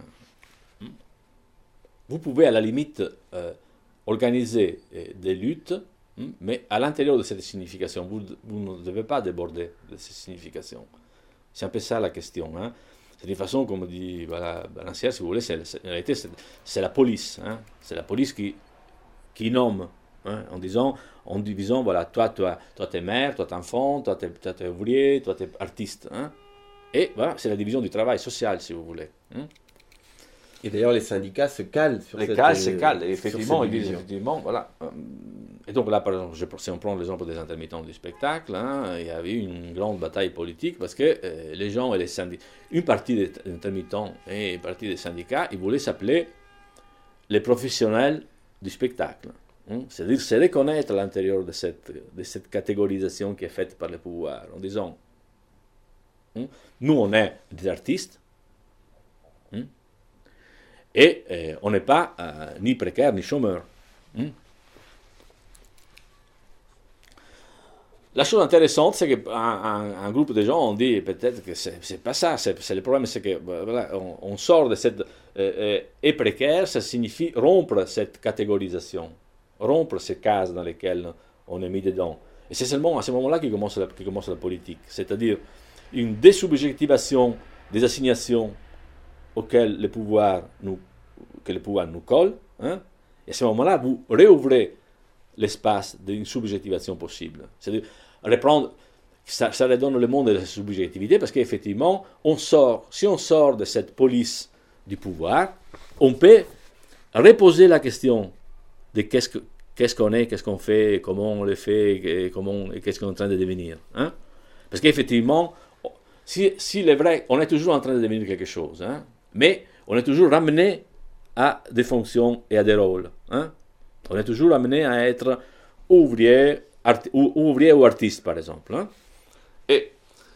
vous pouvez à la limite euh, organiser euh, des luttes, hein, mais à l'intérieur de cette signification, vous, vous ne devez pas déborder de ces significations. C'est un peu ça la question. Hein. C'est une façon, comme dit voilà, Balancière, si vous voulez, c'est, c'est, en réalité, c'est, c'est la police. Hein. C'est la police qui, qui nomme. Hein, en disant, en divisant, voilà, toi, toi, toi, t'es mère, toi, t'es enfant, toi, t'es, toi, t'es ouvrier, toi, t'es artiste. Hein. Et voilà, c'est la division du travail social, si vous voulez. Hein. Et d'ailleurs, les syndicats se calent sur les cette calent, se calent, et sur effectivement, cette ils disent, division. effectivement, voilà. Et donc là, par exemple, je, si on prend l'exemple des intermittents du spectacle, hein, il y avait eu une grande bataille politique parce que euh, les gens et les syndicats, une partie des intermittents et une partie des syndicats, ils voulaient s'appeler les professionnels du spectacle. Hein? C'est-à-dire se reconnaître à l'intérieur de cette, de cette catégorisation qui est faite par le pouvoir, en disant, hein, nous on est des artistes, hein, et euh, on n'est pas euh, ni précaires ni chômeurs. Hein. La chose intéressante, c'est qu'un un, un groupe de gens ont dit peut-être que c'est, c'est pas ça, c'est, c'est le problème, c'est que voilà, on, on sort de cette... Euh, euh, et précaire, ça signifie rompre cette catégorisation, rompre ces cases dans lesquelles on est mis dedans. Et c'est seulement à ce moment-là que commence la, que commence la politique, c'est-à-dire une désubjectivation des assignations auxquelles le pouvoir nous, que le pouvoir nous colle, hein, et à ce moment-là, vous réouvrez l'espace d'une subjectivation possible. C'est-à-dire reprendre, ça, ça redonne le monde de la subjectivité, parce qu'effectivement, on sort, si on sort de cette police du pouvoir, on peut reposer la question de qu'est-ce, que, qu'est-ce qu'on est, qu'est-ce qu'on fait, comment on le fait, et, comment, et qu'est-ce qu'on est en train de devenir. Hein? Parce qu'effectivement, si, si il est vrai, on est toujours en train de devenir quelque chose, hein? Mais on est toujours ramené à des fonctions et à des rôles. Hein? On est toujours amené à être ouvrier, arti- ou, ouvrier ou artiste, par exemple. Hein? Et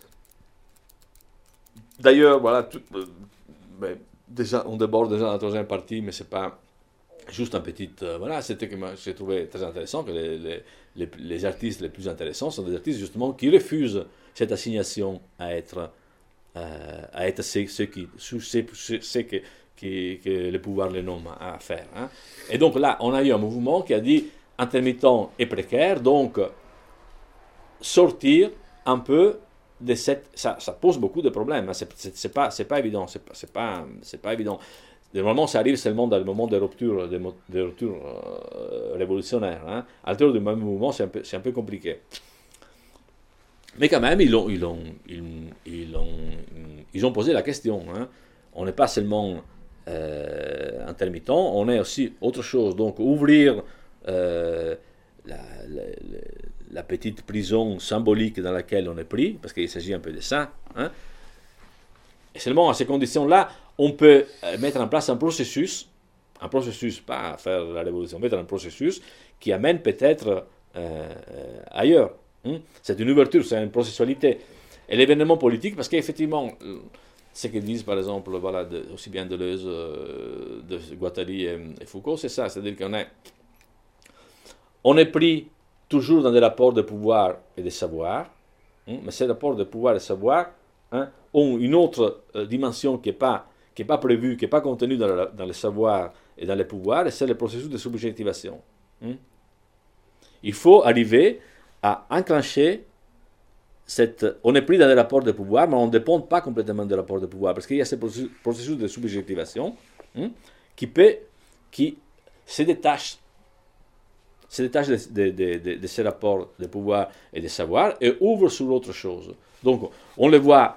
d'ailleurs, voilà, tout, euh, ben, déjà, on déborde déjà dans la troisième partie, mais c'est pas juste un petit... Euh, voilà, c'était que j'ai trouvé très intéressant que les, les, les, les artistes les plus intéressants sont des artistes justement qui refusent cette assignation à être, euh, à être ceux, ceux qui... Ceux, ceux, ceux que, Qui, que le pouvoir les nomme à faire. Hein. Et donc là, on a eu un mouvement qui a dit intermittent et précaire, donc sortir un peu de cette... Ça, ça pose beaucoup de problèmes, hein. c'est, c'est, c'est, pas, c'est pas évident, c'est pas, c'est pas, c'est pas évident. Normalement, ça arrive seulement dans le moment des ruptures, des, des ruptures euh, révolutionnaires. Hein. À l'intérieur du même mouvement, c'est un peu, c'est un peu compliqué. Mais quand même, ils ont, ils ont, ils, ils ont, ils ont posé la question. Hein. On n'est pas seulement... Euh, intermittent, on est aussi autre chose, donc ouvrir euh, la, la, la petite prison symbolique dans laquelle on est pris, parce qu'il s'agit un peu de ça, hein. Et seulement à ces conditions-là, on peut mettre en place un processus, un processus, pas faire la révolution, mettre un processus qui amène peut-être euh, ailleurs. Hein. C'est une ouverture, c'est une processualité. Et l'événement politique, parce qu'effectivement, ce qu'ils disent par exemple, voilà, de, aussi bien Deleuze, euh, de Guattari et, et Foucault, c'est ça, c'est-à-dire qu'on est, on est pris toujours dans des rapports de pouvoir et de savoir, hein, mais ces rapports de pouvoir et de savoir hein, ont une autre euh, dimension qui n'est pas, qui est pas prévue, qui n'est pas contenue dans le, dans le savoir et dans le pouvoir, et c'est le processus de subjectivation. Hein. Il faut arriver à enclencher cette... On est pris dans des rapports de pouvoir, mais on ne dépend pas complètement des rapports de pouvoir, parce qu'il y a ce processus de subjectivation hein, qui, peut, qui se détache, se détache de, de, de, de, de ces rapports de pouvoir et de savoir et ouvre sur autre chose. Donc, on le voit,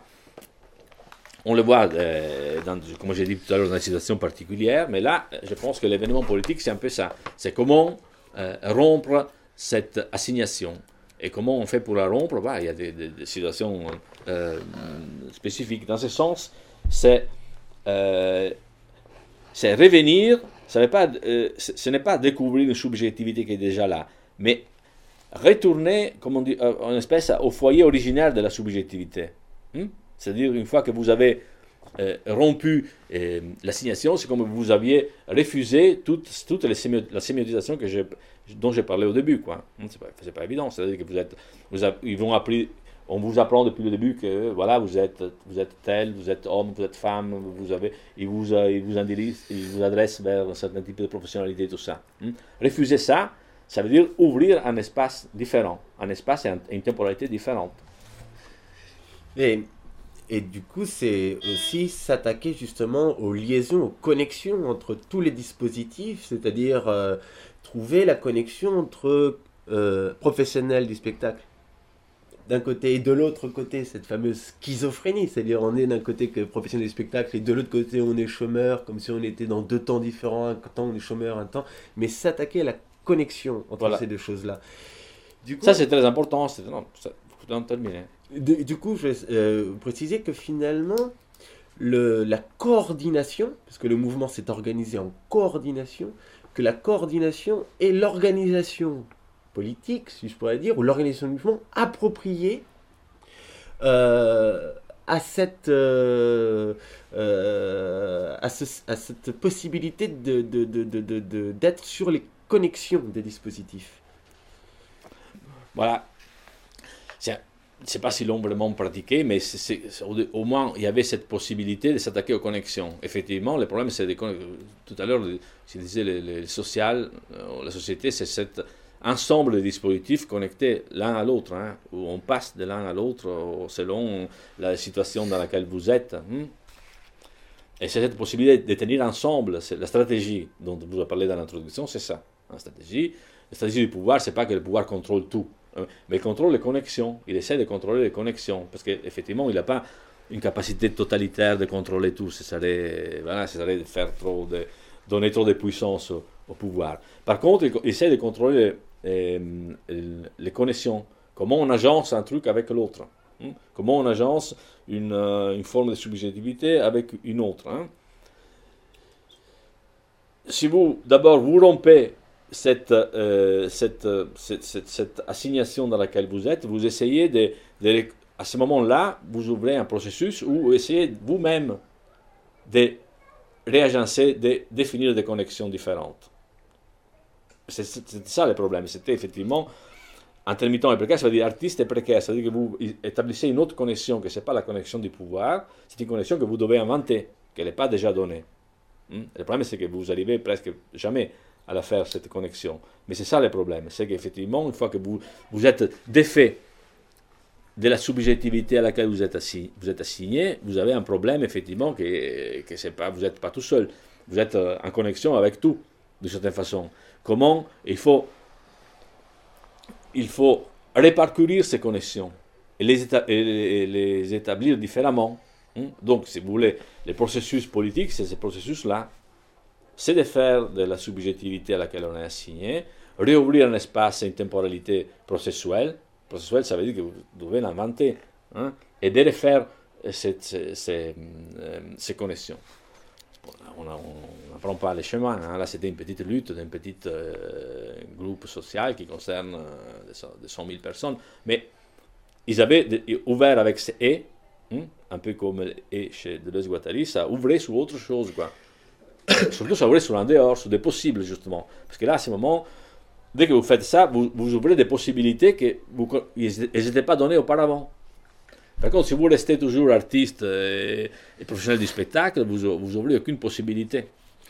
on le voit euh, dans, comme j'ai dit tout à l'heure, dans une situation particulière, mais là, je pense que l'événement politique, c'est un peu ça. C'est comment euh, rompre cette assignation. Et comment on fait pour la rompre bah, il y a des, des, des situations euh, spécifiques. Dans ce sens, c'est euh, revenir, ça n'est pas, euh, ce n'est pas découvrir une subjectivité qui est déjà là, mais retourner, comme on dit, en espèce au foyer originaire de la subjectivité. Hmm? C'est-à-dire, une fois que vous avez euh, rompu euh, l'assignation, c'est comme vous aviez refusé toute, toute les sémio la sémiotisation que je, dont j'ai parlé au début. Quoi. C'est pas, c'est pas évident. C'est-à-dire que vous êtes, vous a, ils vont appris, on vous apprend depuis le début que voilà, vous êtes, vous êtes tel, vous êtes homme, vous êtes femme, vous avez, ils vous, ils vous, indirisent, ils vous adressent vers un certain type de professionnalité, tout ça. Hmm? Refuser ça, ça veut dire ouvrir un espace différent, un espace et un, une temporalité différente. Et, et du coup, c'est aussi s'attaquer justement aux liaisons, aux connexions entre tous les dispositifs, c'est-à-dire euh, trouver la connexion entre euh, professionnels du spectacle d'un côté et de l'autre côté, cette fameuse schizophrénie, c'est-à-dire on est d'un côté que professionnel du spectacle et de l'autre côté on est chômeur, comme si on était dans deux temps différents, un temps on est chômeur, un temps, mais s'attaquer à la connexion entre voilà. ces deux choses-là. Du coup, ça c'est très important, c'est non, ça, faut en terminer. Du, du coup, je vais euh, préciser que finalement, le, la coordination, parce que le mouvement s'est organisé en coordination, que la coordination est l'organisation politique, si je pourrais dire, ou l'organisation du mouvement appropriée euh, à, cette, euh, euh, à, ce, à cette possibilité de, de, de, de, de, de, d'être sur les connexions des dispositifs. Voilà. C'est, je ne sais pas si l'ont vraiment pratiqué, mais c'est, c'est, au, au moins il y avait cette possibilité de s'attaquer aux connexions. Effectivement, le problème c'est des tout à l'heure, je disais le, le social, euh, la société, c'est cet ensemble de dispositifs connectés l'un à l'autre, hein, où on passe de l'un à l'autre selon la situation dans laquelle vous êtes. Hein. Et c'est cette possibilité de tenir ensemble, c'est la stratégie dont vous avez parlé dans l'introduction, c'est ça. La stratégie, la stratégie du pouvoir, c'est pas que le pouvoir contrôle tout, mais il contrôle les connexions, il essaie de contrôler les connexions, parce qu'effectivement, il n'a pas une capacité totalitaire de contrôler tout, ce serait, voilà, ce serait de faire trop, de donner trop de puissance au, au pouvoir. Par contre, il, il essaie de contrôler les, les connexions, comment on agence un truc avec l'autre, hein? Comment on agence une, une forme de subjectivité avec une autre. Hein? Si vous, d'abord, vous rompez Cette, euh, cette, cette, cette, cette assignation dans laquelle vous êtes, vous essayez de, de à ce moment-là, vous ouvrez un processus où vous essayez vous-même de réagencer, de définir des connexions différentes. C'est, c'est ça le problème. C'était effectivement intermittent et précaire, ça veut dire artiste et précaire, c'est-à-dire que vous établissez une autre connexion, que ce n'est pas la connexion du pouvoir, c'est une connexion que vous devez inventer, qu'elle n'est pas déjà donnée. Hmm? Le problème, c'est que vous arrivez presque jamais à la faire, cette connexion. Mais c'est ça le problème, c'est qu'effectivement, une fois que vous, vous êtes défait de la subjectivité à laquelle vous êtes, assigné, vous êtes assigné, vous avez un problème, effectivement, que, que c'est pas, vous n'êtes pas tout seul. Vous êtes en connexion avec tout, de certaine façon. Comment il faut, il faut réparcourir ces connexions et les, éta- et les établir différemment. Donc, si vous voulez, les processus politiques, c'est ces processus-là. C'est de faire de la subjectivité à laquelle on est assigné, réouvrir un espace et une temporalité processuelle. Processuelle, ça veut dire que vous devez l'inventer, hein, et de refaire cette, ces, ces, ces connexions. On n'apprend pas les chemins. Hein. Là, c'était une petite lutte d'un petit euh, groupe social qui concerne euh, des cent mille personnes. Mais ils avaient de- ouvert avec ces et, hein, un peu comme et chez Deleuze-Guattari, ça ouvrait sur autre chose, quoi. Surtout, ça ouvrait sur un dehors, sur des possibles, justement. Parce que là, à ce moment, dès que vous faites ça, vous, vous ouvrez des possibilités que vous n'étaient pas données auparavant. Par contre, si vous restez toujours artiste et, et professionnel du spectacle, vous vous ouvrez aucune possibilité.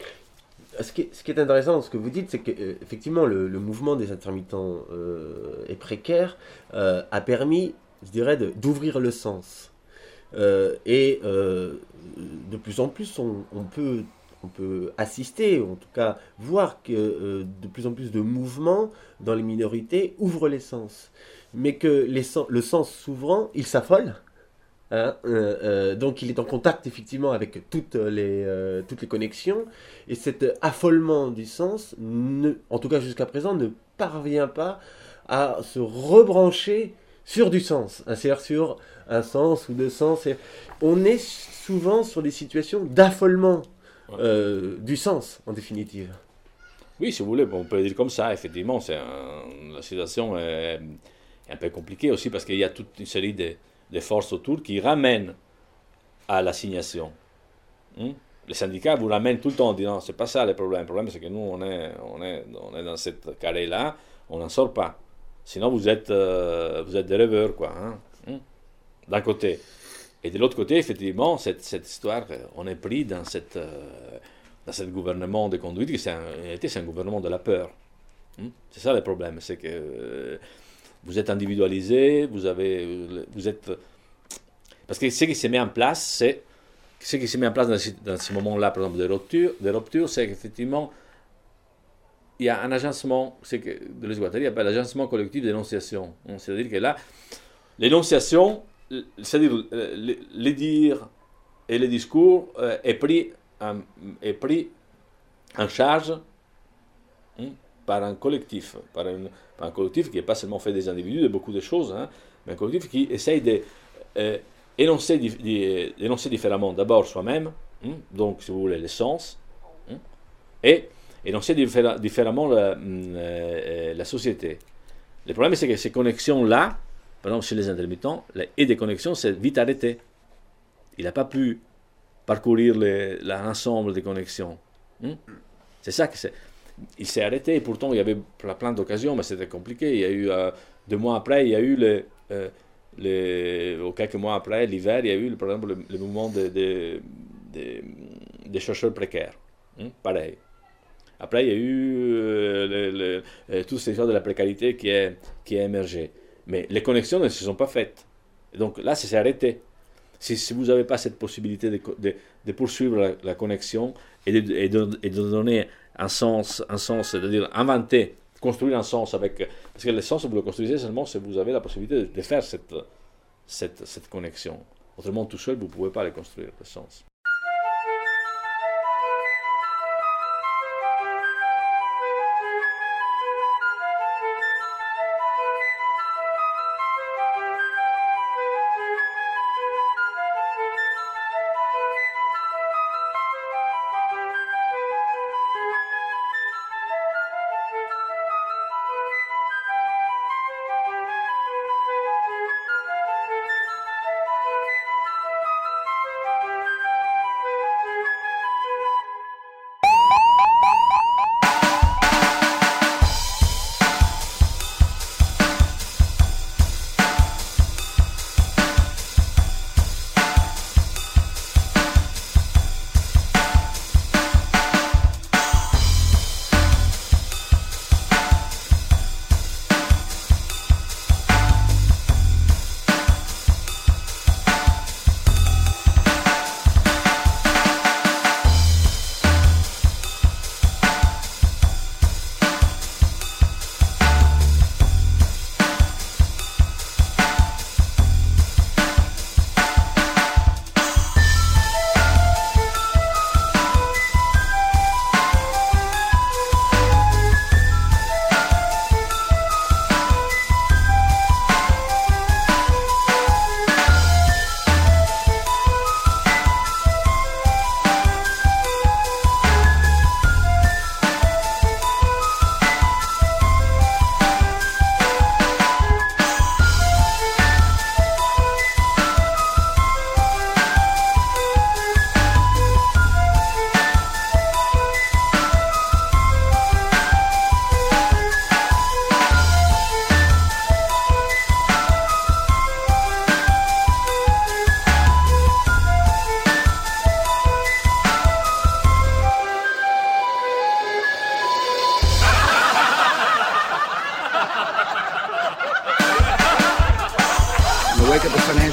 Ce qui, est, ce qui est intéressant, ce que vous dites, c'est qu'effectivement, le, le mouvement des intermittents euh, et précaires euh, a permis, je dirais, de- d'ouvrir le sens. Euh, et euh, de plus en plus, on, on peut, on peut assister, ou en tout cas voir que euh, de plus en plus de mouvements dans les minorités ouvrent les sens. Mais que les sens- le sens s'ouvrant, il s'affole. Hein, euh, euh, donc il est en contact effectivement avec toutes les, euh, toutes les connexions. Et cet affolement du sens, ne, en tout cas jusqu'à présent, ne parvient pas à se rebrancher sur du sens. Hein, c'est-à-dire sur un sens ou deux sens. Et on est souvent sur des situations d'affolement Ouais. euh, du sens, en définitive. Oui, si vous voulez, on peut le dire comme ça, effectivement. C'est un- la situation est, est un peu compliquée aussi parce qu'il y a toute une série de, de forces autour qui ramènent à l'assignation. Hmm? Les syndicats vous ramènent tout le temps en disant c'est pas ça le problème. Le problème, c'est que nous, on est, on est, on est dans cette carré-là, on n'en sort pas. Sinon, vous êtes, euh, vous êtes des rêveurs, quoi. Hein? Hmm? D'un côté. Et de l'autre côté, effectivement, cette, cette histoire, euh, on est pris dans cette. euh, dans ce gouvernement de conduite, qui c'est un, en réalité, c'est un gouvernement de la peur. Hmm? C'est ça le problème, c'est que euh, vous êtes individualisé, vous avez, euh, vous êtes, parce que ce qui se met en place, c'est ce qui se met en place dans, ce- dans ce moment-là, par exemple, de rupture, de rupture, c'est qu'effectivement, il y a un agencement, c'est que Deleuze Guattari appelle l'agencement collectif d'énonciation. Hein, c'est-à-dire que là, l'énonciation, euh, c'est-à-dire euh, les, les dires et les discours euh, est pris en, est pris en charge hein, par un collectif, par un, par un collectif qui n'est pas seulement fait des individus, de beaucoup de choses, hein, mais un collectif qui essaye de euh, énoncer, di- di- d'énoncer différemment d'abord soi-même, hein, donc si vous voulez les sens, hein, et énoncer diffé- différemment la, hum, euh, la société. Le problème c'est que ces connexions-là, par exemple chez les intermittents, la- et des connexions, c'est vite arrêté. Il n'a pas pu parcourir les- l'ensemble des connexions. Hmm? C'est ça que c'est. Il s'est arrêté et pourtant il y avait plein plein d'occasions, mais c'était compliqué. Il y a eu euh, deux mois après, il y a eu le, euh, les, ou quelques mois après, l'hiver, il y a eu par exemple le, le mouvement des de, de, des chercheurs précaires. Hmm? Pareil. Après, il y a eu euh, le, le, euh, toutes ces choses de la précarité qui est, qui est émergé. Mais les connexions ne se sont pas faites. Et donc là, ça s'est arrêté. Si, si vous n'avez pas cette possibilité de, de, de poursuivre la, la connexion et de, et, de, et de donner un sens, un sens, c'est-à-dire inventer, construire un sens avec... Parce que le sens, vous le construisez seulement si vous avez la possibilité de, de faire cette, cette, cette connexion. Autrement, tout seul, vous ne pouvez pas le construire, le sens.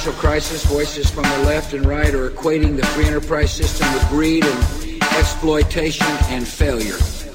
financial crisis, voices from the left and right are equating the free enterprise system with greed and exploitation and failure.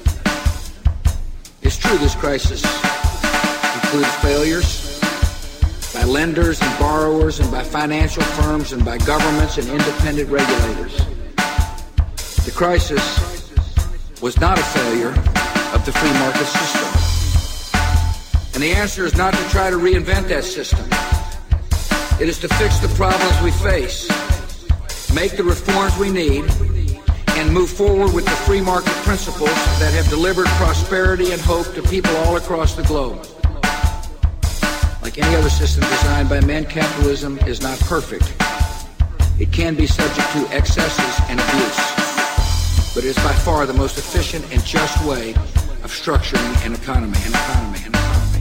It's true this crisis includes failures by lenders and borrowers and by financial firms and by governments and independent regulators. The crisis was not a failure of the free market system. And the answer is not to try to reinvent that system. It is to fix the problems we face, make the reforms we need, and move forward with the free market principles that have delivered prosperity and hope to people all across the globe. Like any other system designed by men, capitalism is not perfect. It can be subject to excesses and abuse, but it is by far the most efficient and just way of structuring an economy, an economy, an economy.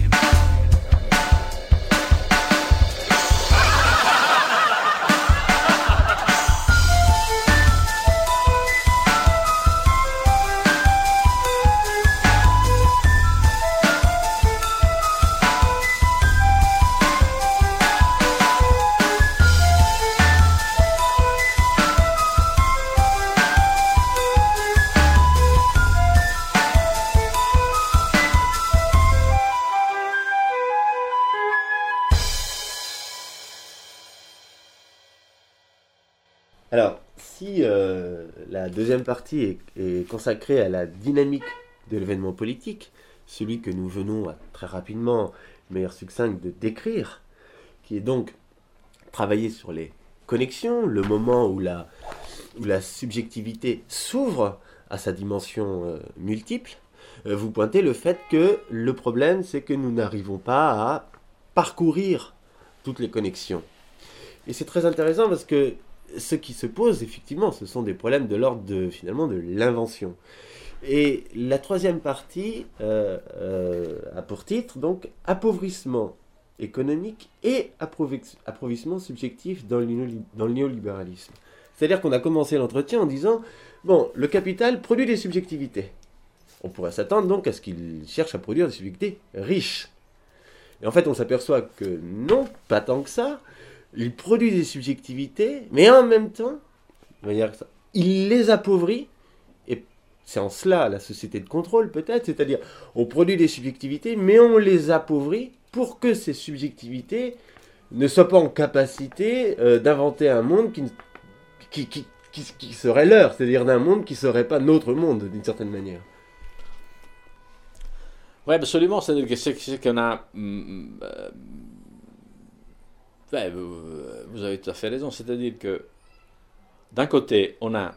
Alors, si euh, la deuxième partie est, est consacrée à la dynamique de l'événement politique, celui que nous venons à, très rapidement, de manière succincte, de décrire, qui est donc travailler sur les connexions, le moment où la, où la subjectivité s'ouvre à sa dimension euh, multiple, euh, vous pointez le fait que le problème, c'est que nous n'arrivons pas à parcourir toutes les connexions. Et c'est très intéressant parce que ce qui se pose, effectivement, ce sont des problèmes de l'ordre de, finalement, de l'invention. Et la troisième partie euh, euh, a pour titre, donc, appauvrissement économique et appauvrissement subjectif dans le, dans le néolibéralisme. C'est-à-dire qu'on a commencé l'entretien en disant, bon, le capital produit des subjectivités. On pourrait s'attendre donc à ce qu'il cherche à produire des subjectivités riches. Et en fait, on s'aperçoit que non, pas tant que ça. Il produit des subjectivités, mais en même temps, de manière, il les appauvrit, et c'est en cela la société de contrôle peut-être, c'est-à-dire on produit des subjectivités, mais on les appauvrit pour que ces subjectivités ne soient pas en capacité euh, d'inventer un monde qui, qui, qui, qui, qui serait leur, c'est-à-dire d'un monde qui ne serait pas notre monde, d'une certaine manière. Oui, absolument, c'est-à-dire que c'est qu'on a... Euh, Ben, vous, vous avez tout à fait raison, c'est-à-dire que d'un côté, on a,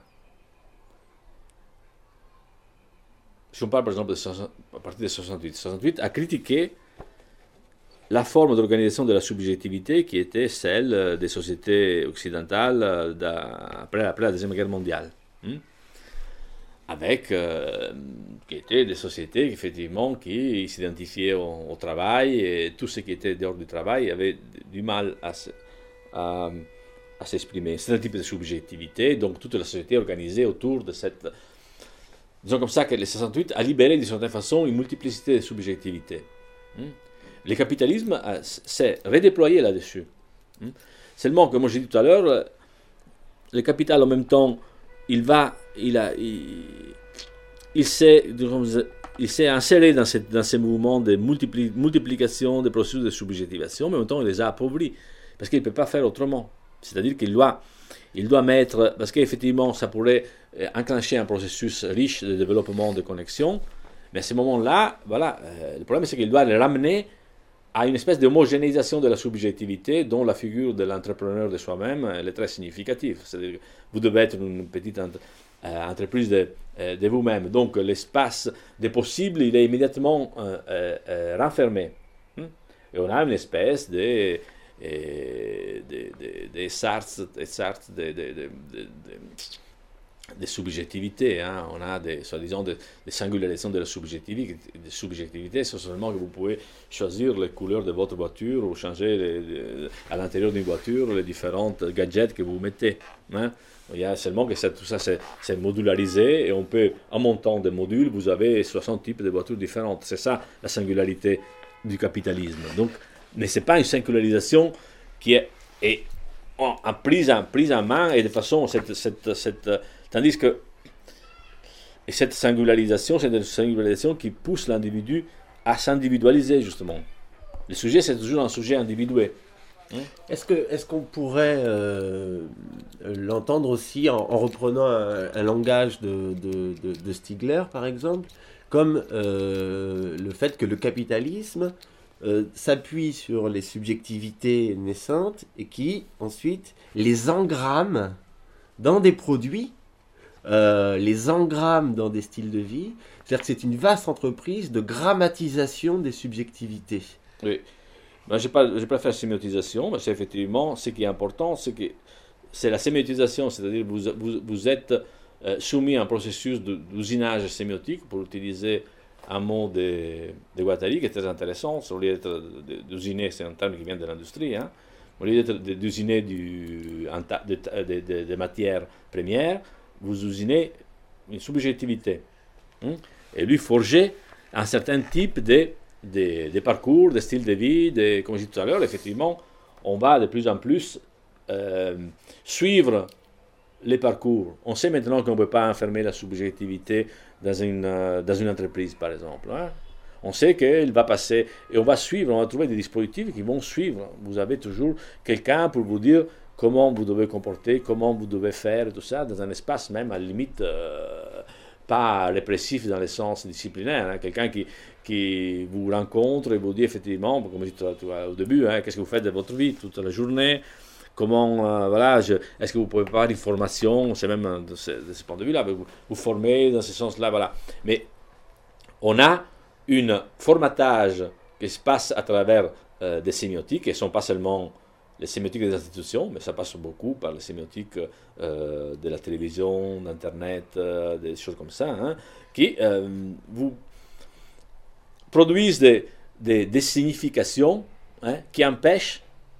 si on parle par exemple de, à partir de soixante-huit, soixante-huit a critiqué la forme d'organisation de la subjectivité qui était celle des sociétés occidentales après, après la Deuxième Guerre mondiale. Hein? Avec, euh, qui étaient des sociétés effectivement qui s'identifiaient au, au travail, et tout ce qui était dehors du travail avait du mal à, à, à s'exprimer. C'est un type de subjectivité, donc toute la société organisée autour de cette... Disons comme ça que le soixante-huit a libéré d'une certaine façon une multiplicité de subjectivités. Le capitalisme s'est redéployé là-dessus. Seulement, comme j'ai dit tout à l'heure, le capital en même temps, il va, il a, il, il s'est, il s'est inséré dans, cette, dans ces mouvements de multipli, multiplication des processus de subjectivation, mais en même temps il les a appauvris, parce qu'il ne peut pas faire autrement. C'est-à-dire qu'il doit, il doit mettre, parce qu'effectivement ça pourrait enclencher un processus riche de développement de connexion, mais à ce moment-là, voilà, euh, le problème c'est qu'il doit le ramener à une espèce d'homogénéisation de la subjectivité dont la figure de l'entrepreneur de soi-même elle est très significative. C'est-à-dire que vous devez être une petite entre, euh, entreprise de, euh, de vous-même. Donc l'espace des possibles, il est immédiatement euh, euh, renfermé. Hum? Et on a une espèce de... de, de, de, de sarts, de, sarts, de, de, de, de, de des subjectivités, hein. On a des, soi-disant des, des singularisations de la subjectivité, des subjectivités, c'est seulement que vous pouvez choisir les couleurs de votre voiture ou changer les, les, à l'intérieur d'une voiture les différents gadgets que vous mettez, hein. Il y a seulement que ça, tout ça c'est, c'est modularisé et on peut, en montant des modules, vous avez soixante types de voitures différentes. C'est ça la singularité du capitalisme. Donc, mais ce n'est pas une singularisation qui est... Et, en, en prise, en, prise en main et de façon, cette, cette, cette, tandis que et cette singularisation, c'est une singularisation qui pousse l'individu à s'individualiser, justement. Le sujet, c'est toujours un sujet individué. Hein? Est-ce, que, est-ce qu'on pourrait euh, l'entendre aussi en, en reprenant un, un langage de, de, de, de Stigler, par exemple, comme euh, le fait que le capitalisme euh, s'appuie sur les subjectivités naissantes et qui, ensuite, les engramme dans des produits, Euh, les engrammes dans des styles de vie, c'est-à-dire que c'est une vaste entreprise de grammatisation des subjectivités. Oui, ben, je n'ai pas fait la sémiotisation, mais c'est effectivement ce qui est important, c'est que c'est la sémiotisation, c'est-à-dire que vous, vous, vous êtes euh, soumis à un processus de, d'usinage sémiotique, pour utiliser un mot de, de Guattari qui est très intéressant. Au lieu d'être d'usiner, c'est un terme qui vient de l'industrie, hein. Au lieu d'être d'usiner du, de, de, de, de matières premières, vous usinez une subjectivité. Hein? Et lui forger un certain type de, de, de parcours, de style de vie, de, comme je disais tout à l'heure, effectivement, on va de plus en plus euh, suivre les parcours. On sait maintenant qu'on ne peut pas enfermer la subjectivité dans une, euh, dans une entreprise, par exemple. Hein? On sait qu'il va passer, et on va suivre, on va trouver des dispositifs qui vont suivre. Vous avez toujours quelqu'un pour vous dire comment vous devez comporter, comment vous devez faire, et tout ça, dans un espace même à la limite euh, pas répressif dans le sens disciplinaire. Hein. Quelqu'un qui, qui vous rencontre et vous dit effectivement, comme je disais au début, hein, qu'est-ce que vous faites de votre vie toute la journée, comment, euh, voilà, je, est-ce que vous pouvez pas avoir une formation, c'est même de ce, de ce point de vue-là, vous vous formez dans ce sens-là, voilà. Mais on a un formatage qui se passe à travers euh, des sémiotiques, et ne sont pas seulement les sémiotiques des institutions, mais ça passe beaucoup par les sémiotiques euh, de la télévision, d'Internet, euh, des choses comme ça, hein, qui euh, vous produisent des, des, des significations hein, qui empêchent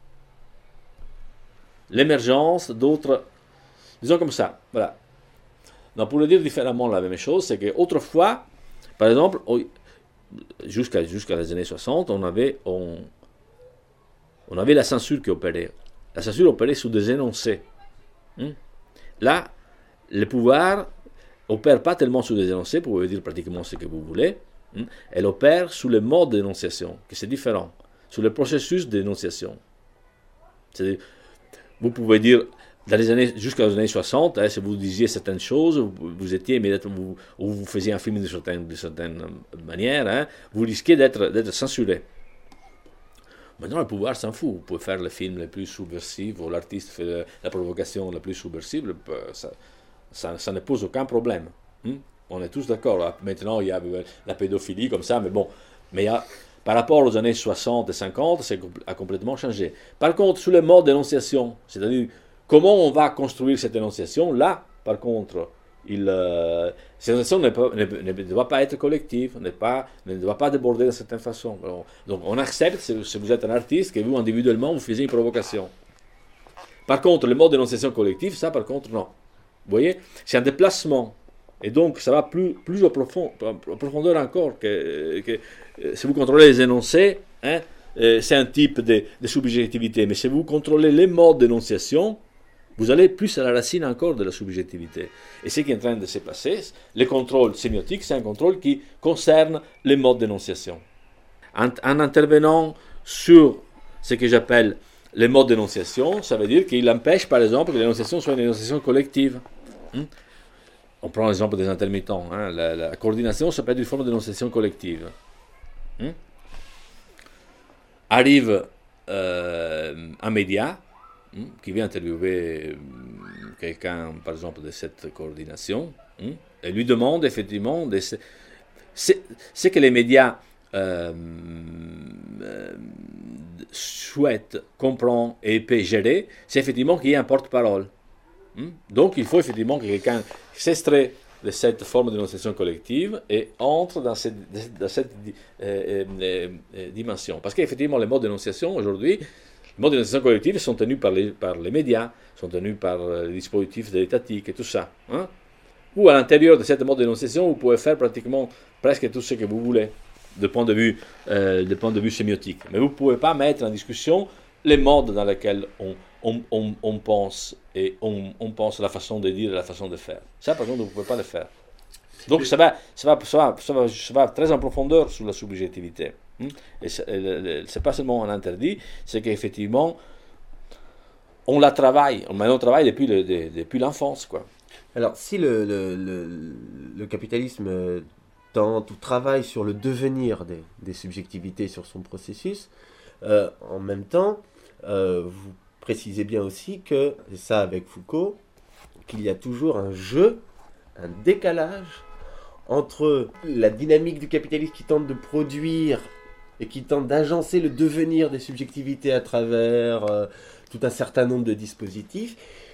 l'émergence d'autres, disons comme ça, voilà. Donc, pour le dire différemment, la même chose, c'est qu'autrefois, par exemple, jusqu'à jusqu'à les années soixante, on avait... On, On avait la censure qui opérait. La censure opérait sous des énoncés. Hum? Là, le pouvoir opère pas tellement sous des énoncés, vous pouvez dire pratiquement ce que vous voulez. Hum? Elle opère sous le mode d'énonciation, que c'est différent, sous le processus d'énonciation. C'est-à-dire, vous pouvez dire, dans les années, jusqu'aux années soixante, hein, si vous disiez certaines choses, vous, vous étiez immédiatement, vous, ou vous faisiez un film de certaines, de certaines manières, hein, vous risquez d'être, d'être censuré. Maintenant, le pouvoir s'en fout. Vous pouvez faire le film le plus subversif, ou l'artiste fait le, la provocation la plus subversive, ça, ça, ça ne pose aucun problème. Hum? On est tous d'accord. Maintenant, il y a la pédophilie comme ça, mais bon. Mais il y a, par rapport aux années soixante et cinquante, ça a complètement changé. Par contre, sur le mode d'énonciation, c'est-à-dire comment on va construire cette énonciation, là, par contre, il, euh, cette énonciation ne, peut, ne, ne, ne doit pas être collective, ne, pas, ne doit pas déborder de certaine façon. Alors, donc on accepte, si, si vous êtes un artiste, que vous, individuellement, vous faisiez une provocation. Par contre, le mode d'énonciation collective, ça, par contre, non. Vous voyez, c'est un déplacement. Et donc, ça va plus, plus au, profond, au profondeur encore. Que, que, si vous contrôlez les énoncés, hein, c'est un type de, de subjectivité. Mais si vous contrôlez les modes d'énonciation, vous allez plus à la racine encore de la subjectivité. Et ce qui est en train de se passer, le contrôle sémiotique, c'est un contrôle qui concerne les modes d'énonciation. En, en intervenant sur ce que j'appelle les modes d'énonciation, ça veut dire qu'il empêche, par exemple, que l'énonciation soit une énonciation collective. Hum? On prend l'exemple des intermittents. Hein. La, la coordination, ça peut être une forme d'énonciation collective. Hum? Arrive euh, un média qui vient interviewer quelqu'un, par exemple, de cette coordination, hein, et lui demande effectivement, de, c'est, c'est que les médias euh, euh, souhaitent, comprennent et peuvent gérer, c'est effectivement qu'il y ait un porte-parole. Hein. Donc, il faut effectivement que quelqu'un s'extrait de cette forme d'énonciation collective et entre dans cette, dans cette euh, euh, euh, dimension. Parce qu'effectivement, les modes d'énonciation, aujourd'hui, les modes d'énonciation collective sont tenus par les, par les médias, sont tenus par les dispositifs de l'étatique et tout ça. Hein? Ou à l'intérieur de cette mode d'énonciation, vous pouvez faire pratiquement presque tout ce que vous voulez, de point de vue, euh, de point de vue sémiotique. Mais vous ne pouvez pas mettre en discussion les modes dans lesquels on, on, on, on pense et on, on pense la façon de dire et la façon de faire. Ça, par contre, vous ne pouvez pas le faire. Donc, ça va, ça, va, ça, va, ça, va, ça va très en profondeur sur la subjectivité. Et ce n'est pas seulement un interdit, c'est qu'effectivement, on la travaille, on, on travaille depuis, le, de, depuis l'enfance, quoi. Alors, si le, le, le, le capitalisme tente ou travaille sur le devenir des, des subjectivités, sur son processus, euh, en même temps, euh, vous précisez bien aussi que, c'est ça avec Foucault, qu'il y a toujours un jeu, un décalage entre la dynamique du capitalisme qui tente de produire et qui tente d'agencer le devenir des subjectivités à travers euh, tout un certain nombre de dispositifs,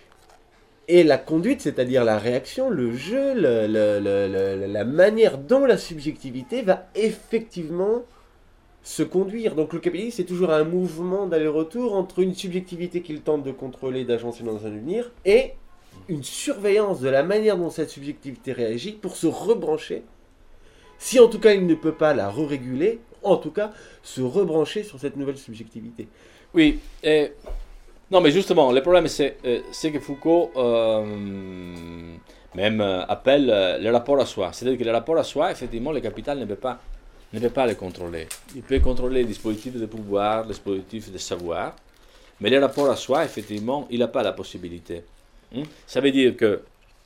et la conduite, c'est-à-dire la réaction, le jeu, le, le, le, le, la manière dont la subjectivité va effectivement se conduire. Donc le capitalisme, c'est toujours un mouvement d'aller-retour entre une subjectivité qu'il tente de contrôler, d'agencer dans un devenir, et une surveillance de la manière dont cette subjectivité réagit pour se rebrancher. Si en tout cas il ne peut pas la re-réguler, en tout cas se rebrancher sur cette nouvelle subjectivité. Oui, et... non mais justement, le problème c'est, euh, c'est que Foucault euh, même euh, appelle euh, le rapport à soi. C'est-à-dire que le rapport à soi, effectivement, le capital ne peut pas, ne peut pas le contrôler. Il peut contrôler les dispositifs de pouvoir, les dispositifs de savoir, mais le rapport à soi, effectivement, il n'a pas la possibilité. Hum? Ça veut dire que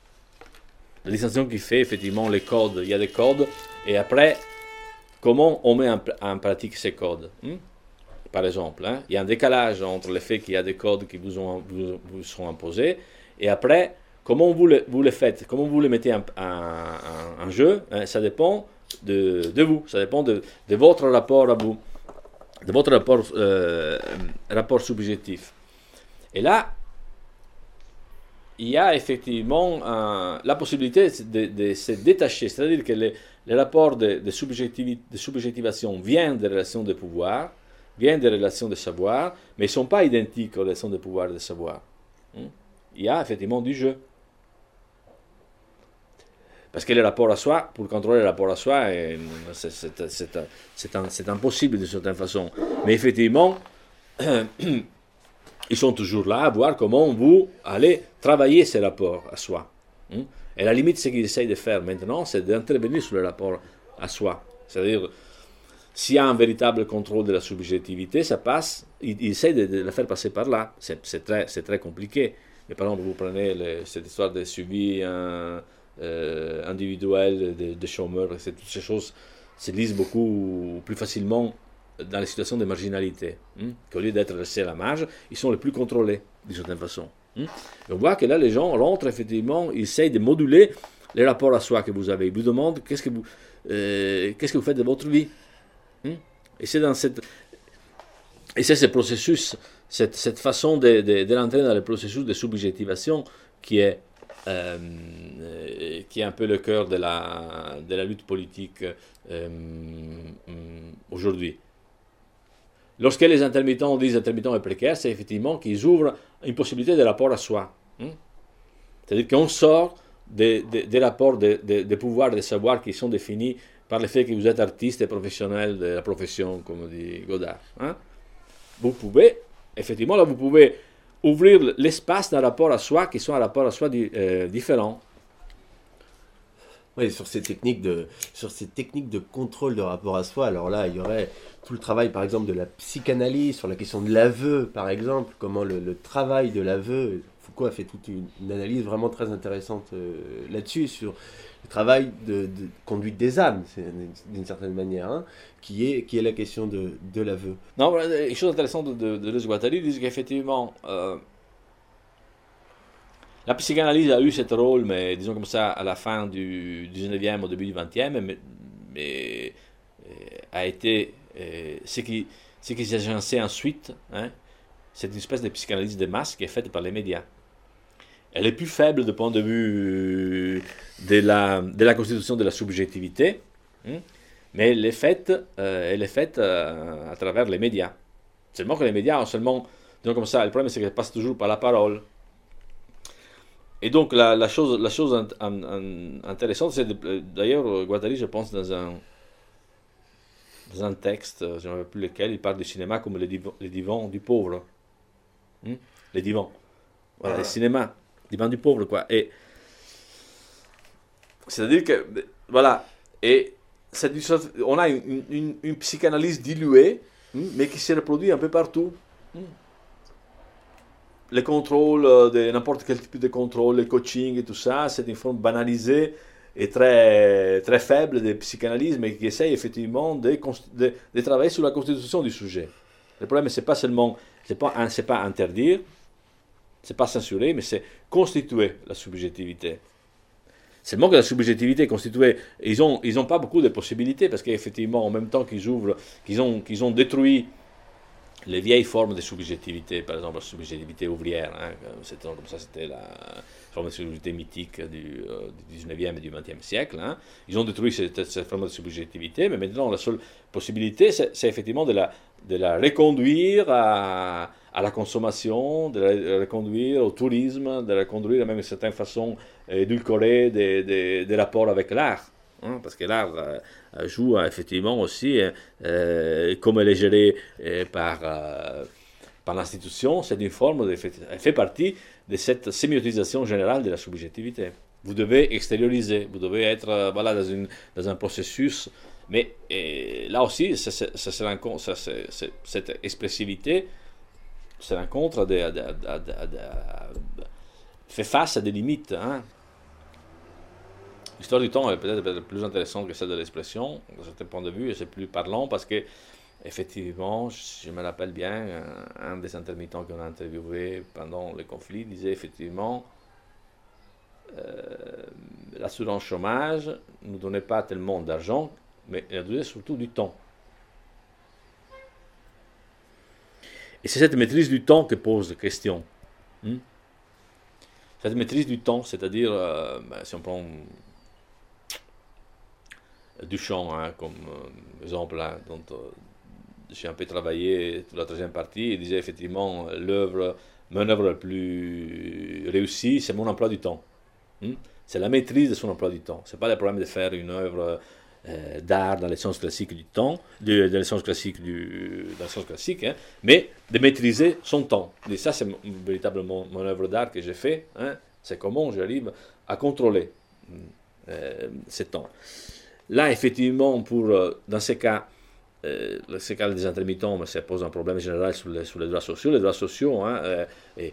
la distinction qu'il fait, effectivement, les codes, il y a des codes, et après, comment on met en, en pratique ces codes, hum? Par exemple, hein, il y a un décalage entre le fait qu'il y a des codes qui vous, ont, vous, vous sont imposés, et après, comment vous le, vous le faites, comment vous le mettez en, en, en jeu, hein, ça dépend de, de vous, ça dépend de, de votre rapport à vous, de votre rapport, euh, rapport subjectif. Et là, il y a effectivement euh, la possibilité de, de se détacher, c'est-à-dire que les, les rapports de, de, subjectivi- de subjectivation viennent des relations de pouvoir, viennent des relations de savoir, mais ils ne sont pas identiques aux relations de pouvoir et de savoir. Hmm? Il y a effectivement du jeu. Parce que le rapport à soi, pour contrôler le rapport à soi, c'est, c'est, c'est, c'est, un, c'est impossible de certaine façon. Mais effectivement, ils sont toujours là à voir comment vous allez travailler ces rapports à soi. Hmm? Et la limite, ce qu'ils essayent de faire maintenant, c'est d'intervenir sur le rapport à soi. C'est-à-dire, s'il y a un véritable contrôle de la subjectivité, ça passe, ils, ils essayent de, de la faire passer par là. C'est, c'est, très, c'est très compliqué. Mais par exemple, vous prenez le, cette histoire de suivi hein, euh, individuel des de chômeurs, c'est, toutes ces choses se lisent beaucoup plus facilement dans les situations de marginalité, hein, qu'au lieu d'être laissés à la marge, ils sont les plus contrôlés, d'une certaine façon. Hein. Et on voit que là, les gens rentrent, effectivement, ils essayent de moduler les rapports à soi que vous avez. Ils vous demandent qu'est-ce que vous, euh, qu'est-ce que vous faites de votre vie. Hein. Et c'est dans cette... Et c'est ce processus, cette, cette façon de, de, de rentrer dans le processus de subjectivation qui est, euh, qui est un peu le cœur de la, de la lutte politique euh, aujourd'hui. Lorsque les intermittents disent intermittents et précaires, c'est effectivement qu'ils ouvrent une possibilité de rapport à soi. Hein? C'est-à-dire qu'on sort des, des, des rapports de, de, de pouvoir et de savoir qui sont définis par le fait que vous êtes artiste et professionnel de la profession, comme dit Godard. Hein? Vous pouvez, effectivement, là, vous pouvez ouvrir l'espace d'un rapport à soi qui sont un rapport à soi di, euh, différent. Oui, sur ces techniques de, sur ces techniques de contrôle de rapport à soi, alors là, il y aurait tout le travail, par exemple, de la psychanalyse, sur la question de l'aveu, par exemple, comment le, le travail de l'aveu, Foucault a fait toute une, une analyse vraiment très intéressante euh, là-dessus, sur le travail de, de conduite des âmes, c'est, d'une certaine manière, hein, qui, est, qui est la question de, de l'aveu. Non, une chose intéressante de, de, de Deleuze et Guattari, disent qu'effectivement, euh, la psychanalyse a eu ce rôle, mais disons comme ça, à la fin du dix-neuvième, au début du vingtième, mais, mais euh, a été euh, ce qui, ce qui s'est agencé ensuite, hein, c'est une espèce de psychanalyse de masse qui est faite par les médias. Elle est plus faible du point de vue de la, de la constitution de la subjectivité, hein, mais elle est faite, euh, elle est faite euh, à travers les médias. Seulement que les médias ont seulement, disons comme ça, le problème c'est qu'elle passe toujours par la parole. Et donc la, la chose, la chose in, in, in, intéressante, c'est de, d'ailleurs Guattari, je pense, dans un, dans un texte, je ne sais plus lequel, il parle du cinéma comme le divan, le divan du pauvre. Hmm? les divans. Voilà, ah. les cinémas, divans du pauvre, quoi. Et c'est-à-dire que, voilà, et c'est une sorte, on a une, une, une psychanalyse diluée, mais qui se reproduit un peu partout. Les contrôles, de n'importe quel type de contrôle, le coaching et tout ça, c'est une forme banalisée et très, très faible de psychanalyse, mais qui essaye effectivement de, de, de travailler sur la constitution du sujet. Le problème, c'est pas seulement, c'est pas, c'est pas interdire, c'est pas censurer, mais c'est constituer la subjectivité. Seulement que la subjectivité est constituée, ils n'ont ils ont pas beaucoup de possibilités, parce qu'effectivement, en même temps qu'ils ouvrent, qu'ils ont, qu'ils ont détruit les vieilles formes de subjectivité, par exemple la subjectivité ouvrière, hein, c'était, comme ça c'était la forme de subjectivité mythique du, euh, du dix-neuvième et du vingtième siècle, hein. Ils ont détruit cette, cette forme de subjectivité, mais maintenant la seule possibilité, c'est, c'est effectivement de la, de la reconduire à, à la consommation, de la reconduire au tourisme, de la reconduire même d'une certaine façon édulcorée des, des, des rapports avec l'art. Hein, parce que l'art euh, joue euh, effectivement aussi, euh, comme elle est gérée euh, par, euh, par l'institution, c'est une forme, de, elle fait partie de cette sémiotisation générale de la subjectivité. Vous devez extérioriser, vous devez être euh, voilà, dans, une, dans un processus, mais et, là aussi, ça, ça, ça, ça, rencontre, ça, ça, ça, cette expressivité se rencontre, de, de, de, de, de, de, fait face à des limites. Hein. L'histoire du temps est peut-être plus intéressante que celle de l'expression, d'un certain point de vue, et c'est plus parlant parce que, effectivement, je me rappelle bien, un, un des intermittents qu'on a interviewé pendant le conflit disait effectivement euh, l'assurance chômage ne nous donnait pas tellement d'argent, mais elle donnait surtout du temps. Et c'est cette maîtrise du temps que pose la question. Hmm? Cette maîtrise du temps, c'est-à-dire, euh, ben, si on prend Duchamp, hein, comme euh, exemple, hein, dont euh, j'ai un peu travaillé toute la troisième partie, il disait effectivement l'œuvre, mon œuvre la plus réussie, c'est mon emploi du temps. Hmm? C'est la maîtrise de son emploi du temps. C'est pas le problème de faire une œuvre euh, d'art dans les sens classiques du temps, de, dans les sens classiques du, dans les sens classiques, hein, mais de maîtriser son temps. Et ça, c'est mon, véritablement mon œuvre d'art que j'ai fait. Hein, c'est comment j'arrive à contrôler euh, ce temps. Là, effectivement, pour, dans ces cas, euh, ces cas des intermittents, ça pose un problème général sur les, sur les droits sociaux. Les droits sociaux, hein, euh, et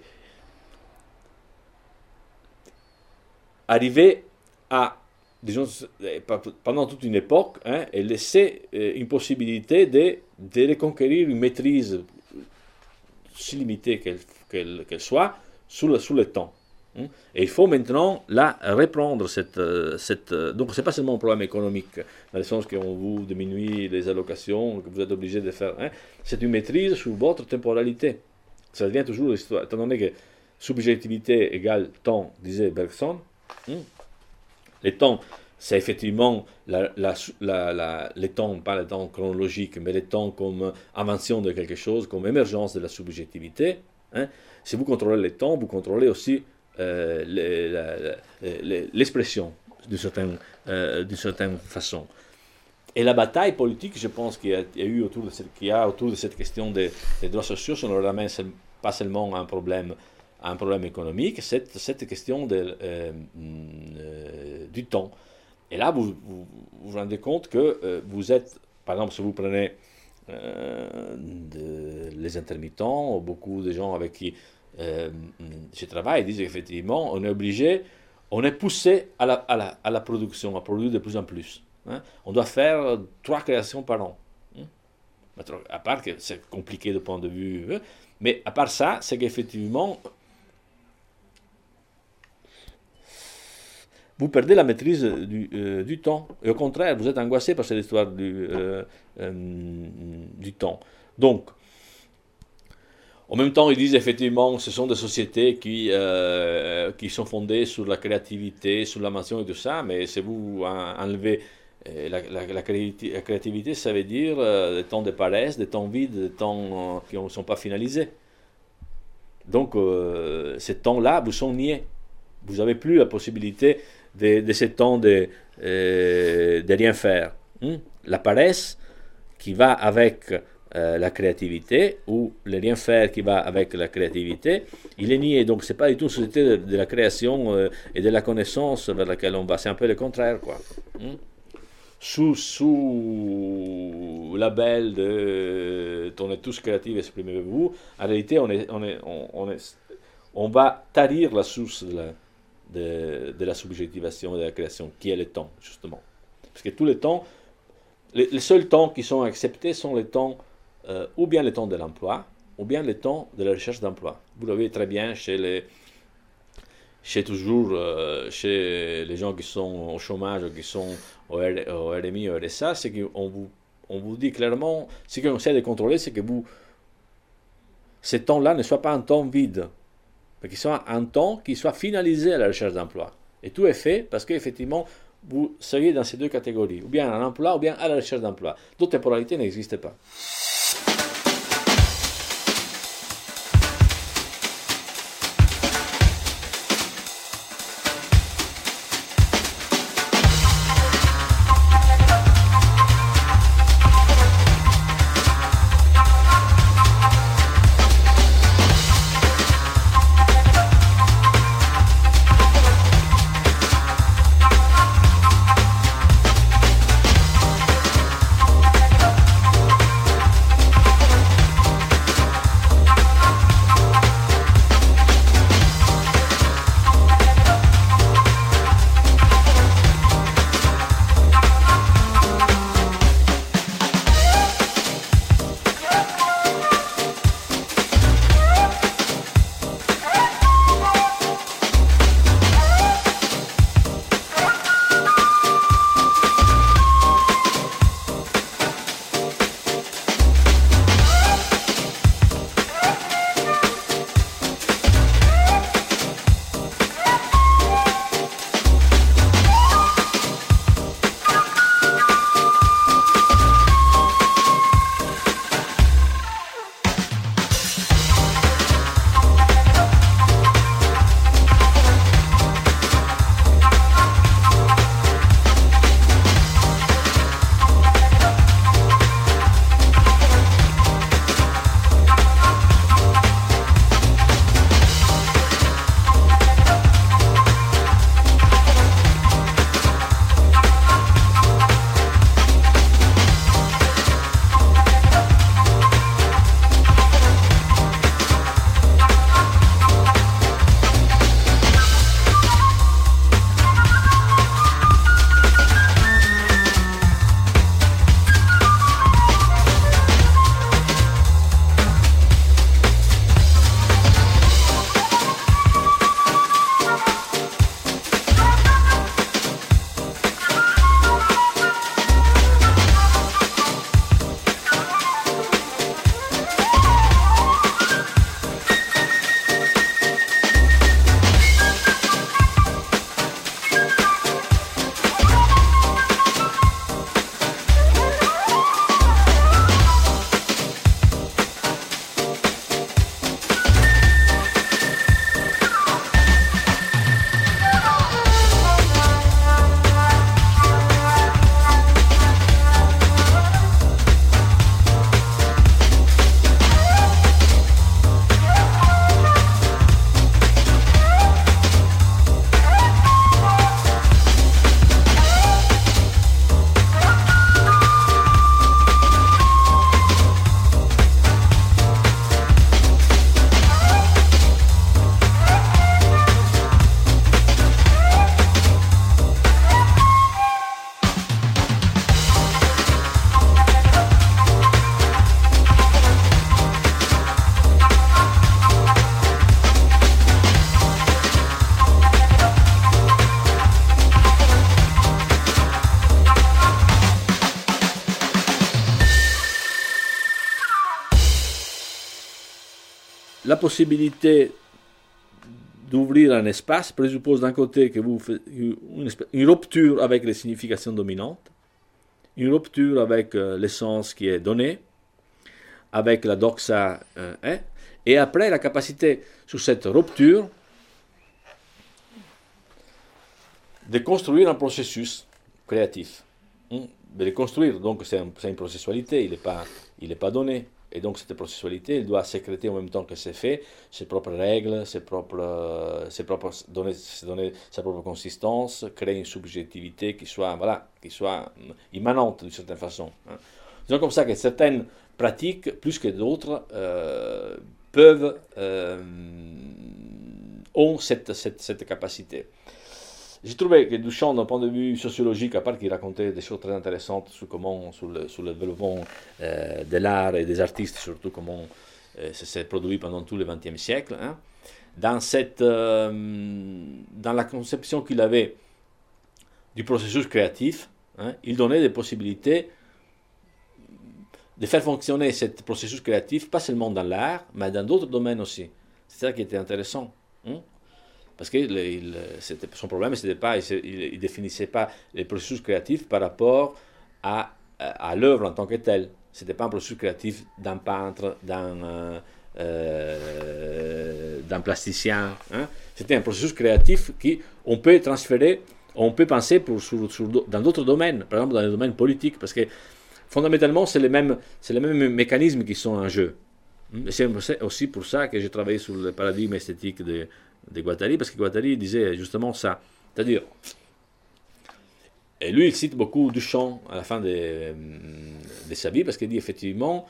arriver à, disons, pendant toute une époque, hein, et laisser euh, une possibilité de, de reconquérir une maîtrise, si limitée qu'elle, qu'elle, qu'elle soit, sur le, sur le temps. Et il faut maintenant là reprendre cette, cette donc c'est pas seulement un problème économique dans le sens qu'on vous diminue les allocations que vous êtes obligé de faire, hein, c'est une maîtrise sur votre temporalité. Ça devient toujours l'histoire, étant donné que subjectivité égale temps, disait Bergson. Hein, les temps, c'est effectivement la, la, la, la, les temps, pas les temps chronologiques, mais les temps comme invention de quelque chose, comme émergence de la subjectivité. Hein. Si vous contrôlez les temps, vous contrôlez aussi Euh, les, la, les, l'expression d'une certaine, euh, d'une certaine façon. Et la bataille politique, je pense, qu'il y a, il y a eu autour de cette, qu'il y a autour de cette question des, des droits sociaux, ça ne ramène pas seulement à un problème, à un problème économique, cette, cette question de, euh, euh, du temps. Et là, vous vous, vous vous rendez compte que euh, vous êtes, par exemple, si vous prenez euh, de, les intermittents, beaucoup de gens avec qui Euh, je travaille, ils disent effectivement, on est obligé, on est poussé à la, à la, à la production, à produire de plus en plus. Hein. On doit faire trois créations par an. Hein. À part que c'est compliqué de point de vue, hein. Mais à part ça, c'est qu'effectivement, vous perdez la maîtrise du, euh, du temps. Et au contraire, vous êtes angoissé par cette histoire du, euh, euh, du temps. Donc, en même temps, ils disent effectivement que ce sont des sociétés qui, euh, qui sont fondées sur la créativité, sur l'invention et tout ça, mais si vous enlevez euh, la, la, la, créativité, la créativité, ça veut dire euh, des temps de paresse, des temps vides, des temps euh, qui ne sont pas finalisés. Donc, euh, ces temps-là vous sont niés. Vous n'avez plus la possibilité de, de ces temps de, euh, de rien faire. Hum? La paresse qui va avec euh, la créativité, ou le rien faire qui va avec la créativité, il est nié. Donc c'est pas du tout une société de, de la création euh, et de la connaissance vers laquelle on va, c'est un peu le contraire, quoi. Hmm? Sous, sous label de on est tous créatifs, exprimez-vous, en réalité on, est, on, est, on, on, est, on va tarir la source de la, de, de la subjectivation, de la création, qui est le temps, justement. Parce que tous les temps, les, les seuls temps qui sont acceptés sont les temps, euh, ou bien les temps de l'emploi, ou bien les temps de la recherche d'emploi. Vous le voyez très bien chez les, chez toujours, euh, chez les gens qui sont au chômage, qui sont au, R, au R M I, au R S A, c'est qu'on vous, on vous dit clairement, ce qu'on essaie de contrôler, c'est que vous, ces temps-là ne soient pas un temps vide, mais qu'ils soient un temps qui soit finalisé à la recherche d'emploi. Et tout est fait parce qu'effectivement, vous seriez dans ces deux catégories, ou bien à l'emploi, ou bien à la recherche d'emploi. D'autres temporalités n'existent pas. La possibilité d'ouvrir un espace présuppose d'un côté que vous faites une, une rupture avec les significations dominantes, une rupture avec euh, l'essence qui est donnée, avec la doxa euh, est, et après la capacité sur cette rupture de construire un processus créatif. De le construire, donc c'est un, une processualité, il n'est pas il n'est pas donné. Et donc cette processualité, elle doit sécréter en même temps que c'est fait ses propres règles, ses propres, ses propres donner, donner sa propre consistance, créer une subjectivité qui soit, voilà, qui soit immanente d'une certaine façon. Hein. Disons comme ça que certaines pratiques, plus que d'autres, euh, peuvent, euh, ont cette, cette, cette capacité. J'ai trouvé que Duchamp, d'un point de vue sociologique, à part qu'il racontait des choses très intéressantes sur comment, sur le, sur le développement euh, de l'art et des artistes, surtout comment euh, ça s'est produit pendant tout le vingtième siècle, hein, dans, cette, euh, dans la conception qu'il avait du processus créatif, hein, il donnait des possibilités de faire fonctionner ce processus créatif, pas seulement dans l'art, mais dans d'autres domaines aussi. C'est ça qui était intéressant. Hein. Parce que il, il, son problème, c'était pas, il ne définissait pas les processus créatifs par rapport à, à, à l'œuvre en tant que telle. Ce n'était pas un processus créatif d'un peintre, d'un, euh, euh, d'un plasticien. Hein. C'était un processus créatif qu'on peut transférer, on peut penser pour, sur, sur, dans d'autres domaines, par exemple dans les domaines politiques, parce que fondamentalement, c'est les mêmes, c'est les mêmes mécanismes qui sont en jeu. Et c'est aussi pour ça que j'ai travaillé sur le paradigme esthétique de de Guattari, parce que Guattari disait justement ça. C'est-à-dire, et lui il cite beaucoup Duchamp à la fin de, de sa vie, parce qu'il dit effectivement,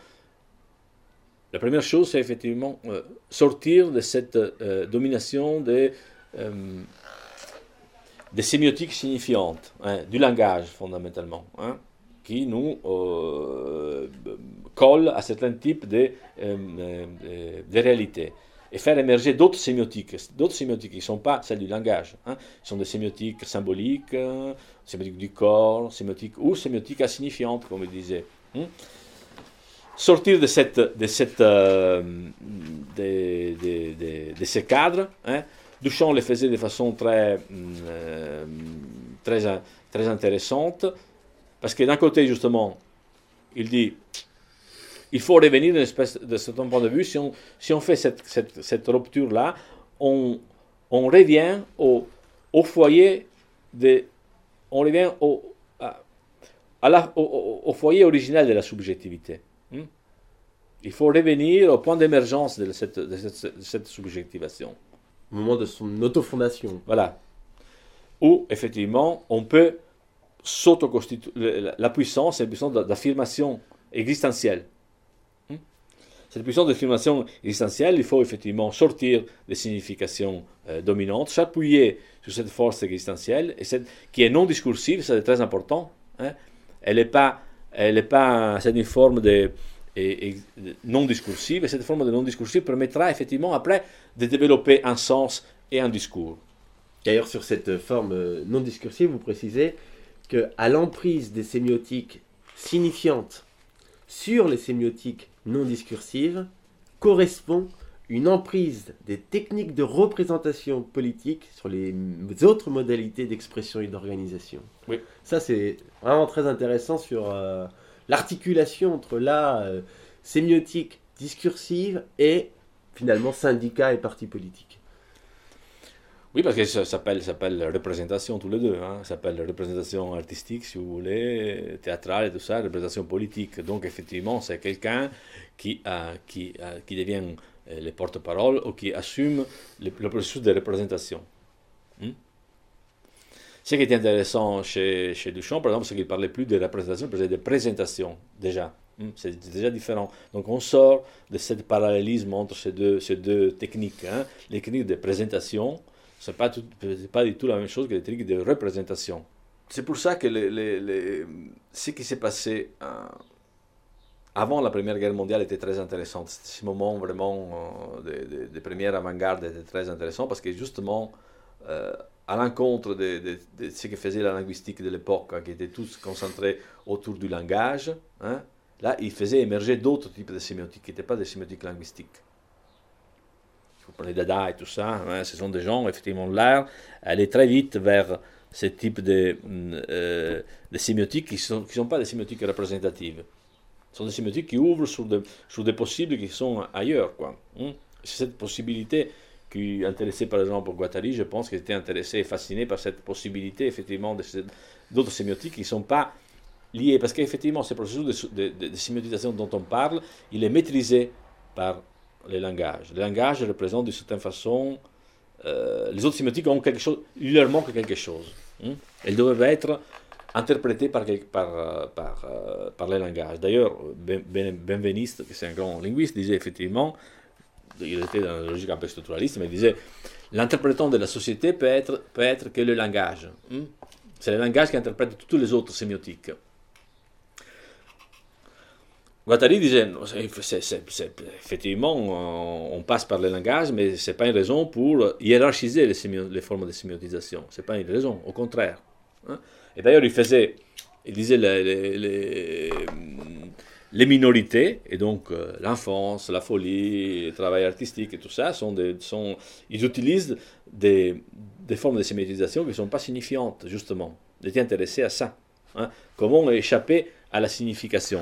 la première chose c'est effectivement euh, sortir de cette euh, domination des, euh, des sémiotiques signifiantes, hein, du langage fondamentalement, hein, qui nous euh, colle à certains types de, euh, de, de réalités. Et faire émerger d'autres sémiotiques, d'autres sémiotiques qui ne sont pas celles du langage, hein, sont des sémiotiques symboliques, euh, sémiotiques du corps, sémiotiques ou sémiotiques insignifiantes, comme il disait. Hein. Sortir de, cette, de, cette, euh, de, de, de, de ces cadres, hein. Duchamp le faisait de façon très, euh, très, très intéressante, parce que d'un côté, justement, il dit... Il faut revenir d'une espèce de certain point de vue. Si on, si on fait cette, cette, cette rupture-là, on, on revient au, au foyer, de, on revient au, à, à la, au, au foyer original de la subjectivité. Hmm? Il faut revenir au point d'émergence de cette, de cette, de cette subjectivation. Au moment de son autofondation. Voilà. Où, effectivement, on peut s'autoconstituer. La, la puissance, c'est une puissance d'affirmation existentielle. Cette puissance d'affirmation existentielle, il faut effectivement sortir des significations euh, dominantes, s'appuyer sur cette force existentielle, et cette, qui est non discursive, c'est très important. Hein. Elle n'est pas, elle n'est pas, c'est une forme de, et, et, de non discursive, et cette forme de non discursive permettra effectivement après de développer un sens et un discours. D'ailleurs, sur cette forme non discursive, vous précisez qu'à l'emprise des sémiotiques signifiantes sur les sémiotiques non discursive correspond une emprise des techniques de représentation politique sur les autres modalités d'expression et d'organisation. Oui. Ça, c'est vraiment très intéressant sur euh, l'articulation entre la euh, sémiotique discursive et finalement syndicat et parti politique. Oui, parce que ça s'appelle, ça s'appelle représentation tous les deux. Hein. Ça s'appelle représentation artistique, si vous voulez, théâtrale et tout ça, représentation politique. Donc, effectivement, c'est quelqu'un qui, euh, qui, euh, qui devient euh, le porte-parole ou qui assume le, le processus de représentation. Hmm? Ce qui est intéressant chez, chez Duchamp, par exemple, c'est qu'il ne parlait plus de représentation, il parlait de présentation, déjà. Hmm? C'est déjà différent. Donc, on sort de ce parallélisme entre ces deux, ces deux techniques. Hein. Les techniques de présentation, ce n'est pas, pas du tout la même chose que les techniques de représentation. C'est pour ça que les, les, les, ce qui s'est passé euh, avant la Première Guerre mondiale était très intéressant. Ce moment vraiment euh, de, de, de première avant-garde était très intéressant parce que justement, euh, à l'encontre de, de, de ce que faisait la linguistique de l'époque, hein, qui était tous concentrés autour du langage, hein, là, il faisait émerger d'autres types de sémiotiques qui n'étaient pas des sémiotiques linguistiques. Vous prenez Dada et tout ça, hein, ce sont des gens, effectivement, l'art allait très vite vers ce type de, euh, de sémiotiques qui ne sont, qui sont pas des sémiotiques représentatives. Ce sont des sémiotiques qui ouvrent sur, de, sur des possibles qui sont ailleurs. Quoi. Hein. C'est cette possibilité qui intéressait par exemple Guattari, je pense qu'il était intéressé et fasciné par cette possibilité, effectivement, de ces, d'autres sémiotiques qui ne sont pas lié, parce qu'effectivement, ce processus de, de, de sémiotisation dont on parle, il est maîtrisé par les langages. Les langages représentent d'une certaine façon, euh, les autres sémiotiques ont quelque chose, il leur manque quelque chose. Hein? Elles doivent être interprétées par, par, par, par les langages. D'ailleurs, ben, ben, Benveniste, qui c'est un grand linguiste, disait effectivement, il était dans la logique un peu structuraliste, mais il disait, l'interprétant de la société peut être, peut être que le langage. Hein? C'est le langage qui interprète toutes les autres sémiotiques. Guattari disait, c'est, c'est, c'est, effectivement, on passe par le langage, mais ce n'est pas une raison pour hiérarchiser les, sémio, les formes de sémiotisation. Ce n'est pas une raison, au contraire. Hein? Et d'ailleurs, il faisait, il disait les, les, les, les minorités, et donc euh, l'enfance, la folie, le travail artistique et tout ça, sont des, sont, ils utilisent des, des formes de sémiotisation qui ne sont pas signifiantes, justement. Ils étaient intéressés à ça. Hein? Comment échapper à la signification?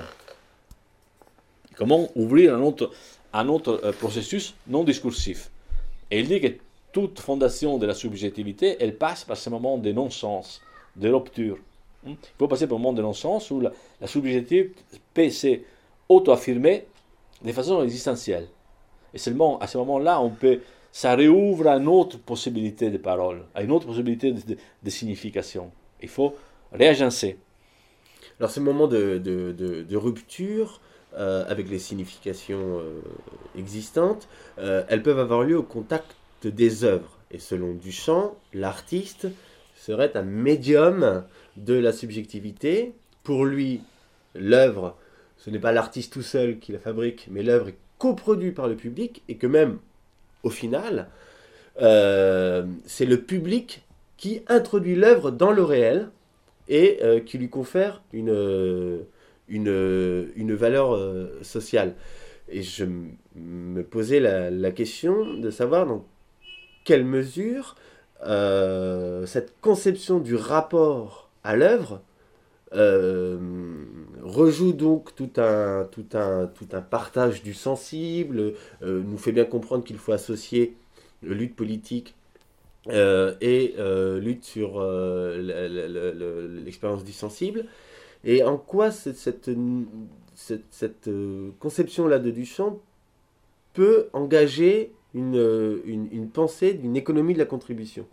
Comment ouvrir un autre, un autre euh, processus non discursif. Et il dit que toute fondation de la subjectivité, elle passe par ce moment de non-sens, de rupture. Il faut passer par un moment de non-sens où la, la subjectivité peut s'auto-affirmer de façon existentielle. Et seulement à ce moment-là, on peut, ça réouvre à une autre possibilité de parole, à une autre possibilité de, de, de signification. Il faut réagencer. Alors ce moment de, de, de, de rupture, Euh, avec les significations euh, existantes, euh, elles peuvent avoir lieu au contact des œuvres. Et selon Duchamp, l'artiste serait un médium de la subjectivité. Pour lui, l'œuvre, ce n'est pas l'artiste tout seul qui la fabrique, mais l'œuvre est coproduite par le public, et que même, au final, euh, c'est le public qui introduit l'œuvre dans le réel et euh, qui lui confère une... Euh, Une, une valeur euh, sociale. Et je m- me posais la, la question de savoir dans quelle mesure euh, cette conception du rapport à l'œuvre euh, rejoue donc tout un, tout, un, tout un partage du sensible, euh, nous fait bien comprendre qu'il faut associer lutte politique euh, et euh, lutte sur euh, la, la, la, la, l'expérience du sensible. Et en quoi cette, cette, cette, cette conception-là de Duchamp peut engager une, une, une pensée d'une économie de la contribution?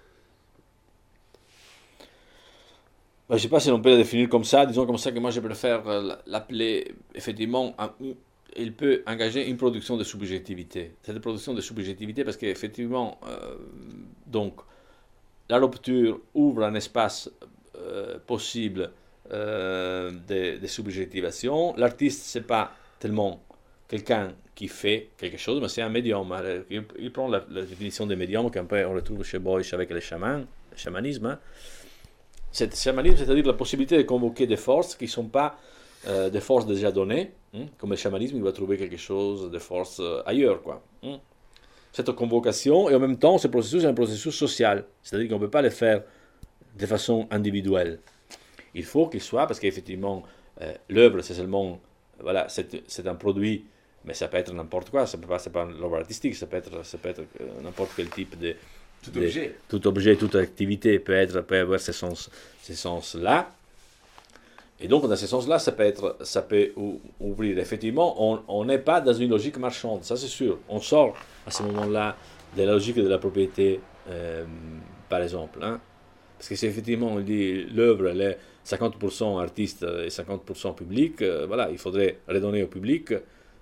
Ben, je ne sais pas si on peut la définir comme ça, disons comme ça que moi je préfère l'appeler effectivement, un, il peut engager une production de subjectivité. Cette production de subjectivité parce qu'effectivement, euh, donc, la rupture ouvre un espace euh, possible Euh, de, de subjectivation. L'artiste, c'est pas tellement quelqu'un qui fait quelque chose, mais c'est un médium. Il, il prend la, la définition de médium qu'on peut on retrouve chez Beuys avec les chamans, le chamanisme. Hein. C'est chamanisme, c'est-à-dire la possibilité de convoquer des forces qui ne sont pas euh, des forces déjà données, hein. Comme le chamanisme, il va trouver quelque chose de force euh, ailleurs, quoi. Hein. Cette convocation, et en même temps, ce processus est un processus social, c'est-à-dire qu'on ne peut pas le faire de façon individuelle. Il faut qu'il soit, parce qu'effectivement, euh, l'œuvre, c'est seulement, voilà, c'est, c'est un produit, mais ça peut être n'importe quoi, ça peut pas, c'est pas l'œuvre artistique, ça peut être, ça peut être euh, n'importe quel type de... Tout de, objet. Tout objet, toute activité peut, être, peut avoir ces sens, ces sens-là. Et donc, dans ce sens-là, ça peut, être, ça peut ou, ouvrir. Effectivement, on n'est pas dans une logique marchande, ça c'est sûr. On sort à ce moment-là de la logique de la propriété, euh, par exemple, hein. Parce que c'est effectivement, on dit, l'œuvre, elle est cinquante pour cent artiste et cinquante pour cent public, euh, voilà, il faudrait redonner au public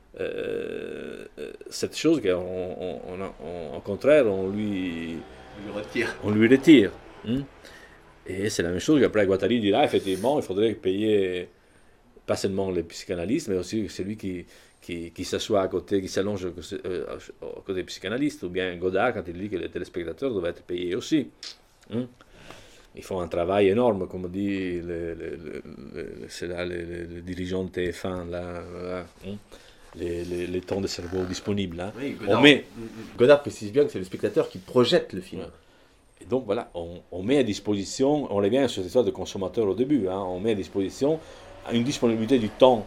euh, cette chose qu'au on, on, on, contraire, on lui, on lui retire. On lui retire hein. Et c'est la même chose qu'après Guattari dira, effectivement, il faudrait payer pas seulement les psychanalystes, mais aussi celui qui, qui, qui s'assoit à côté, qui s'allonge euh, à côté des psychanalystes, ou bien Godard, quand il dit que les téléspectateurs doivent être payés aussi. Hein. Ils font un travail énorme, comme dit le, le, le, le, c'est là, le, le, le dirigeant de T F un, là, là hein, les, les, les temps de cerveau disponibles. Hein. Oui, Godard, on met... Godard précise bien que c'est le spectateur qui projette le film. Ouais. Et donc voilà, on, on met à disposition, on revient sur cette histoire de consommateur au début, hein, on met à disposition une disponibilité du temps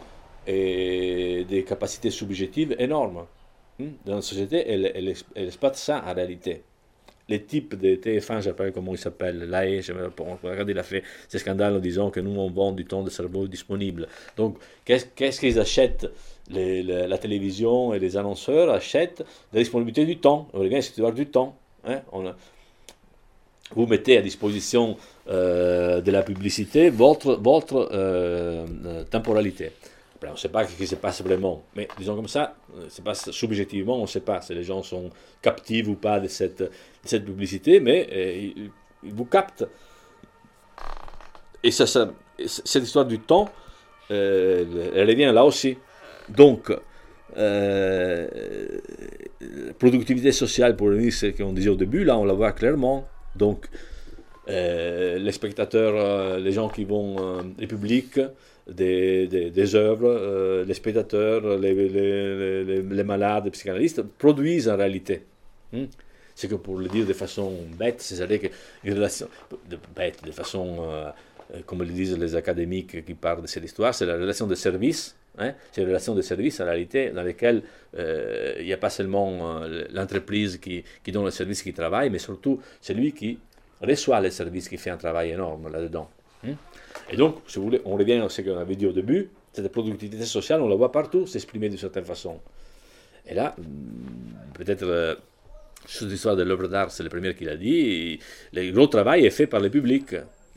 et des capacités subjectives énormes. Hein. Dans la société, elle, elle, elle exploite ça en réalité. les types de T F un, je ne sais pas comment il s'appelle, l'A E, regardez, il a fait ces scandales en disant que nous, on vend du temps de cerveau disponible. Donc, qu'est-ce qu'est-ce qu'ils achètent les, les, la télévision et les annonceurs achètent la disponibilité du temps. On revient à du temps. Hein, on a, vous mettez à disposition euh, de la publicité votre, votre euh, euh, temporalité. Après, on ne sait pas ce qui se passe vraiment, mais disons comme ça, c'est pas subjectivement, on ne sait pas si les gens sont captifs ou pas de cette, de cette publicité, mais euh, ils, ils vous captent. Et ça, ça, cette histoire du temps, euh, elle revient là aussi. Donc, euh, productivité sociale, pour revenir à ce qu'on disait au début, là on la voit clairement. Donc, euh, les spectateurs, euh, les gens qui vont, euh, les publics des, des, des œuvres, euh, les spectateurs, les, les, les, les malades, les psychanalystes, produisent en réalité. Hmm? C'est que pour le dire de façon bête, c'est-à-dire qu'une relation, de, bête, de façon, euh, comme le disent les académiques qui parlent de cette histoire, c'est la relation de service. Hein? C'est une relation de service en réalité dans laquelle euh, il n'y a pas seulement euh, l'entreprise qui, qui donne le service qui travaille, mais surtout celui qui reçoit le service qui fait un travail énorme là-dedans. Hein? Et donc, si vous voulez, on revient à ce qu'on avait dit au début, cette productivité sociale, on la voit partout s'exprimer d'une certaine façon. Et là, peut-être, euh, sur l'histoire de l'œuvre d'art, c'est le premier qui l'a dit, le gros travail est fait par le public.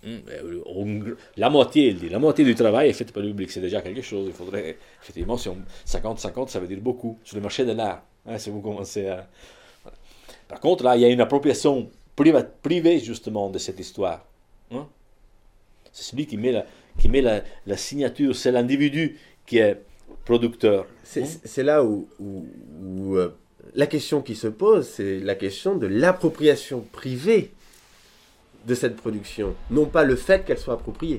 La moitié, il dit, la moitié du travail est fait par le public, c'est déjà quelque chose. Il faudrait, effectivement, si on cinquante cinquante, ça veut dire beaucoup sur le marché de l'art. Hein, si vous commencez à... Voilà. Par contre, là, il y a une appropriation priva- privée, justement, de cette histoire. Hein? C'est celui qui met la, qui met la, la signature, c'est l'individu qui est producteur. C'est, hein? c'est là où, où, où euh, la question qui se pose, c'est la question de l'appropriation privée de cette production. Non pas le fait qu'elle soit appropriée,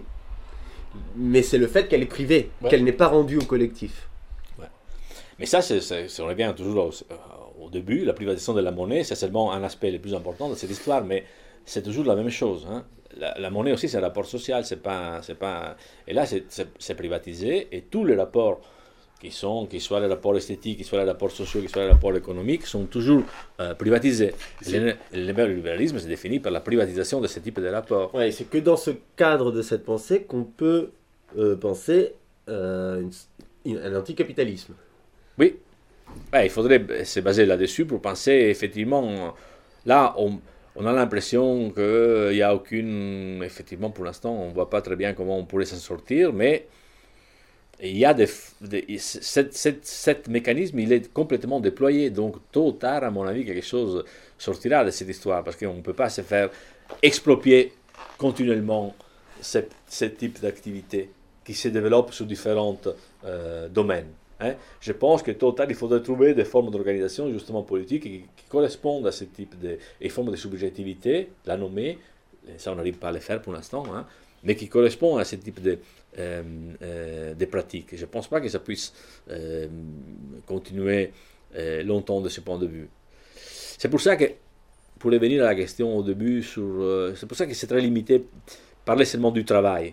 mais c'est le fait qu'elle est privée, ouais. Qu'elle n'est pas rendue au collectif. Ouais. Mais ça, c'est, c'est, c'est, on revient toujours au, au début, la privatisation de la monnaie, c'est seulement un aspect le plus important de cette histoire, mais c'est toujours la même chose. Hein. La, la monnaie aussi, c'est un rapport social, c'est pas, c'est pas, et là, c'est, c'est, c'est privatisé, et tous les rapports qui sont, qu'ils soient les rapports esthétiques, qu'ils soient les rapports sociaux, qu'ils soient les rapports économiques, sont toujours euh, privatisés. Le, le libéralisme se définit par la privatisation de ce type de rapports. Ouais, c'est que dans ce cadre de cette pensée qu'on peut euh, penser euh, une, une, un anticapitalisme. Oui, ouais, il faudrait se baser là-dessus pour penser effectivement. Là, on, on a l'impression qu'il n'y a aucune. Effectivement, pour l'instant, on ne voit pas très bien comment on pourrait s'en sortir, mais. Et il y a des, des cette, cette, cette mécanisme, il est complètement déployé. Donc, tôt ou tard, à mon avis, quelque chose sortira de cette histoire. Parce qu'on ne peut pas se faire exproprier continuellement ce, ce type d'activité qui se développe sur différents euh, domaines. Hein. Je pense que tôt ou tard, il faudrait trouver des formes d'organisation, justement politiques, qui, qui correspondent à ce type de et formes de subjectivité, la nommer, ça on n'arrive pas à le faire pour l'instant, hein, mais qui correspondent à ce type de Euh, euh, des pratiques. Je ne pense pas que ça puisse euh, continuer euh, longtemps de ce point de vue. C'est pour ça que, pour revenir à la question au début, sur, euh, c'est pour ça que c'est très limité, parler seulement du travail.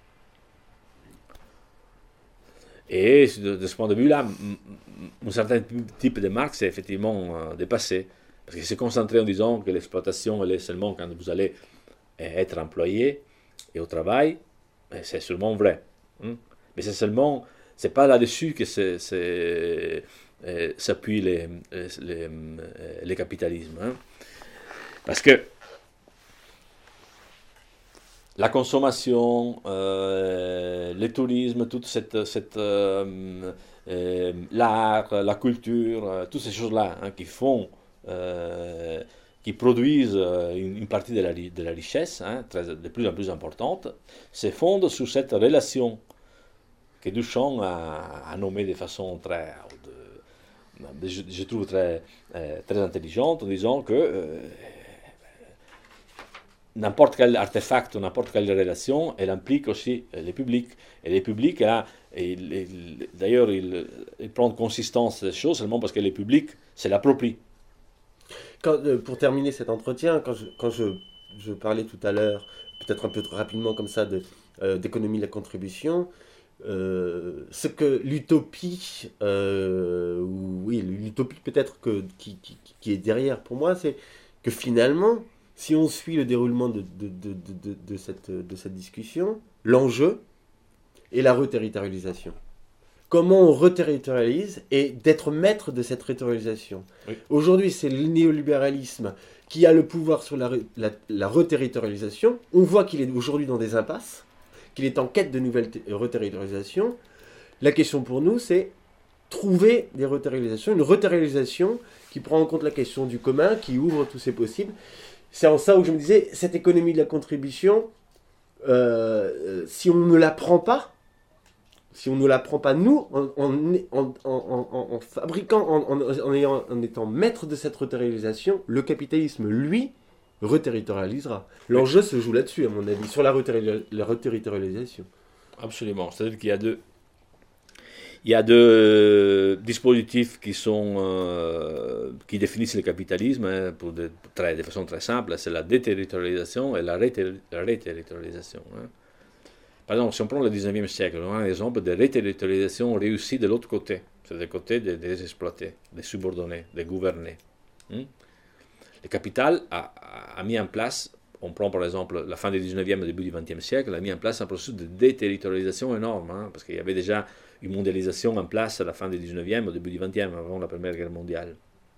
Et de, de ce point de vue-là, un certain type de marque c'est effectivement euh, dépassé. Parce que c'est concentré en disant que l'exploitation, elle est seulement quand vous allez être employé et au travail. C'est sûrement vrai. Hein? Mais c'est seulement, c'est pas là-dessus que c'est, c'est, euh, s'appuient les, les, les capitalismes. Hein? Parce que la consommation, euh, le tourisme, toute cette, cette euh, euh, l'art, la culture, euh, toutes ces choses-là hein, qui font euh, qui produisent une, une partie de la, de la richesse, hein, très, de plus en plus importante, se fondent sur cette relation que Duchamp a, a nommée de façon très, de, je, je trouve très, euh, très intelligente, en disant que euh, n'importe quel artefact, n'importe quelle relation, elle implique aussi les publics. Et les publics, là, il, il, d'ailleurs, ils il prennent consistance des choses seulement parce que les publics se l'approprient. Quand, euh, pour terminer cet entretien, quand je, quand je, je parlais tout à l'heure, peut-être un peu rapidement comme ça, de, euh, d'économie de la contribution, euh, ce que l'utopie, euh, ou, oui, l'utopie peut-être que, qui, qui, qui est derrière pour moi, c'est que finalement, si on suit le déroulement de, de, de, de, de, de, cette, de cette discussion, l'enjeu est la reterritorialisation. Comment on reterritorialise et d'être maître de cette reterritorialisation. Oui. Aujourd'hui, c'est le néolibéralisme qui a le pouvoir sur la, la, la reterritorialisation. On voit qu'il est aujourd'hui dans des impasses, qu'il est en quête de nouvelles reterritorialisations. La question pour nous, c'est trouver des reterritorialisations, une reterritorialisation qui prend en compte la question du commun, qui ouvre tous ces possibles. C'est en ça où je me disais, cette économie de la contribution, euh, si on ne la prend pas, si on ne la prend pas nous, en, en, en, en, en fabriquant, en, en, en, ayant, en étant maître de cette reterritorialisation, le capitalisme, lui, reterritorialisera. L'enjeu se joue là-dessus, à mon avis, sur la, reterri- la reterritorialisation. Absolument. C'est-à-dire qu'il y a deux, il y a deux dispositifs qui, sont, euh, qui définissent le capitalisme hein, pour de, très, de façon très simple. C'est la déterritorialisation et la reterritorialisation. Hein. Par exemple, si on prend le dix-neuvième siècle, on a un exemple de reterritorialisation réussie de l'autre côté. C'est du côté des, des exploités, des subordonnés, des gouvernés. Hmm? Le capital a, a mis en place, on prend par exemple la fin du dix-neuvième et début du vingtième siècle, a mis en place un processus de déterritorialisation énorme, hein, parce qu'il y avait déjà une mondialisation en place à la fin du dix-neuvième, au début du vingtième, avant la Première Guerre mondiale.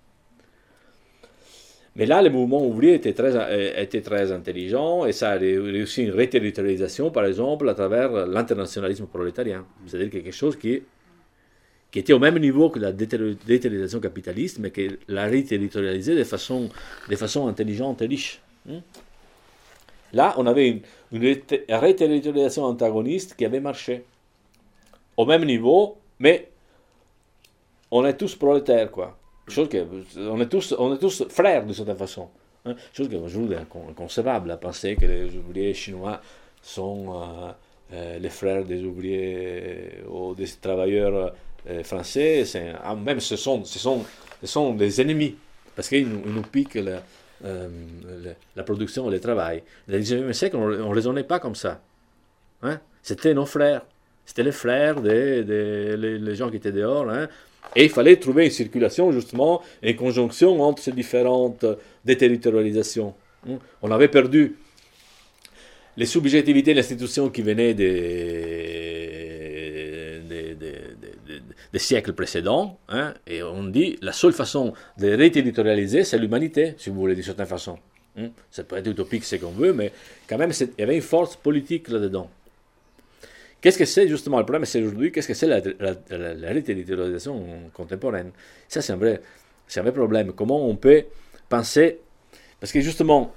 Mais là, le mouvement ouvrier était très, était très intelligent et ça a réussi une reterritorialisation, par exemple, à travers l'internationalisme prolétarien. C'est-à-dire quelque chose qui, qui était au même niveau que la déterritorialisation capitaliste, mais qui l'a reterritorialisé de façon, de façon intelligente et riche. Là, on avait une, une reterritorialisation antagoniste qui avait marché. Au même niveau, mais on est tous prolétaires, quoi. Chose que, on, est tous, on est tous frères d'une certaine façon. Hein? Chose qui est aujourd'hui inconcevable à penser que les ouvriers chinois sont euh, euh, les frères des ouvriers ou des travailleurs euh, français. C'est, même ce sont, ce, sont, ce sont des ennemis parce qu'ils nous, ils nous piquent la, euh, la, la production et le travail. Dans le dix-neuvième siècle, on ne raisonnait pas comme ça. Hein? C'était nos frères. C'était les frères des, des les, les gens qui étaient dehors. Hein? Et il fallait trouver une circulation, justement, une conjonction entre ces différentes déterritorialisations. On avait perdu les subjectivités de l'institution qui venaient des, des, des, des, des siècles précédents. Hein, et on dit la seule façon de reterritorialiser, c'est l'humanité, si vous voulez, d'une certaine façon. Ça peut être utopique, c'est qu'on veut, mais quand même, il y avait une force politique là-dedans. Qu'est-ce que c'est justement le problème, c'est aujourd'hui, qu'est-ce que c'est la, la, la, la reterritorialisation contemporaine? Ça, c'est un, vrai, c'est un vrai problème. Comment on peut penser, parce que justement,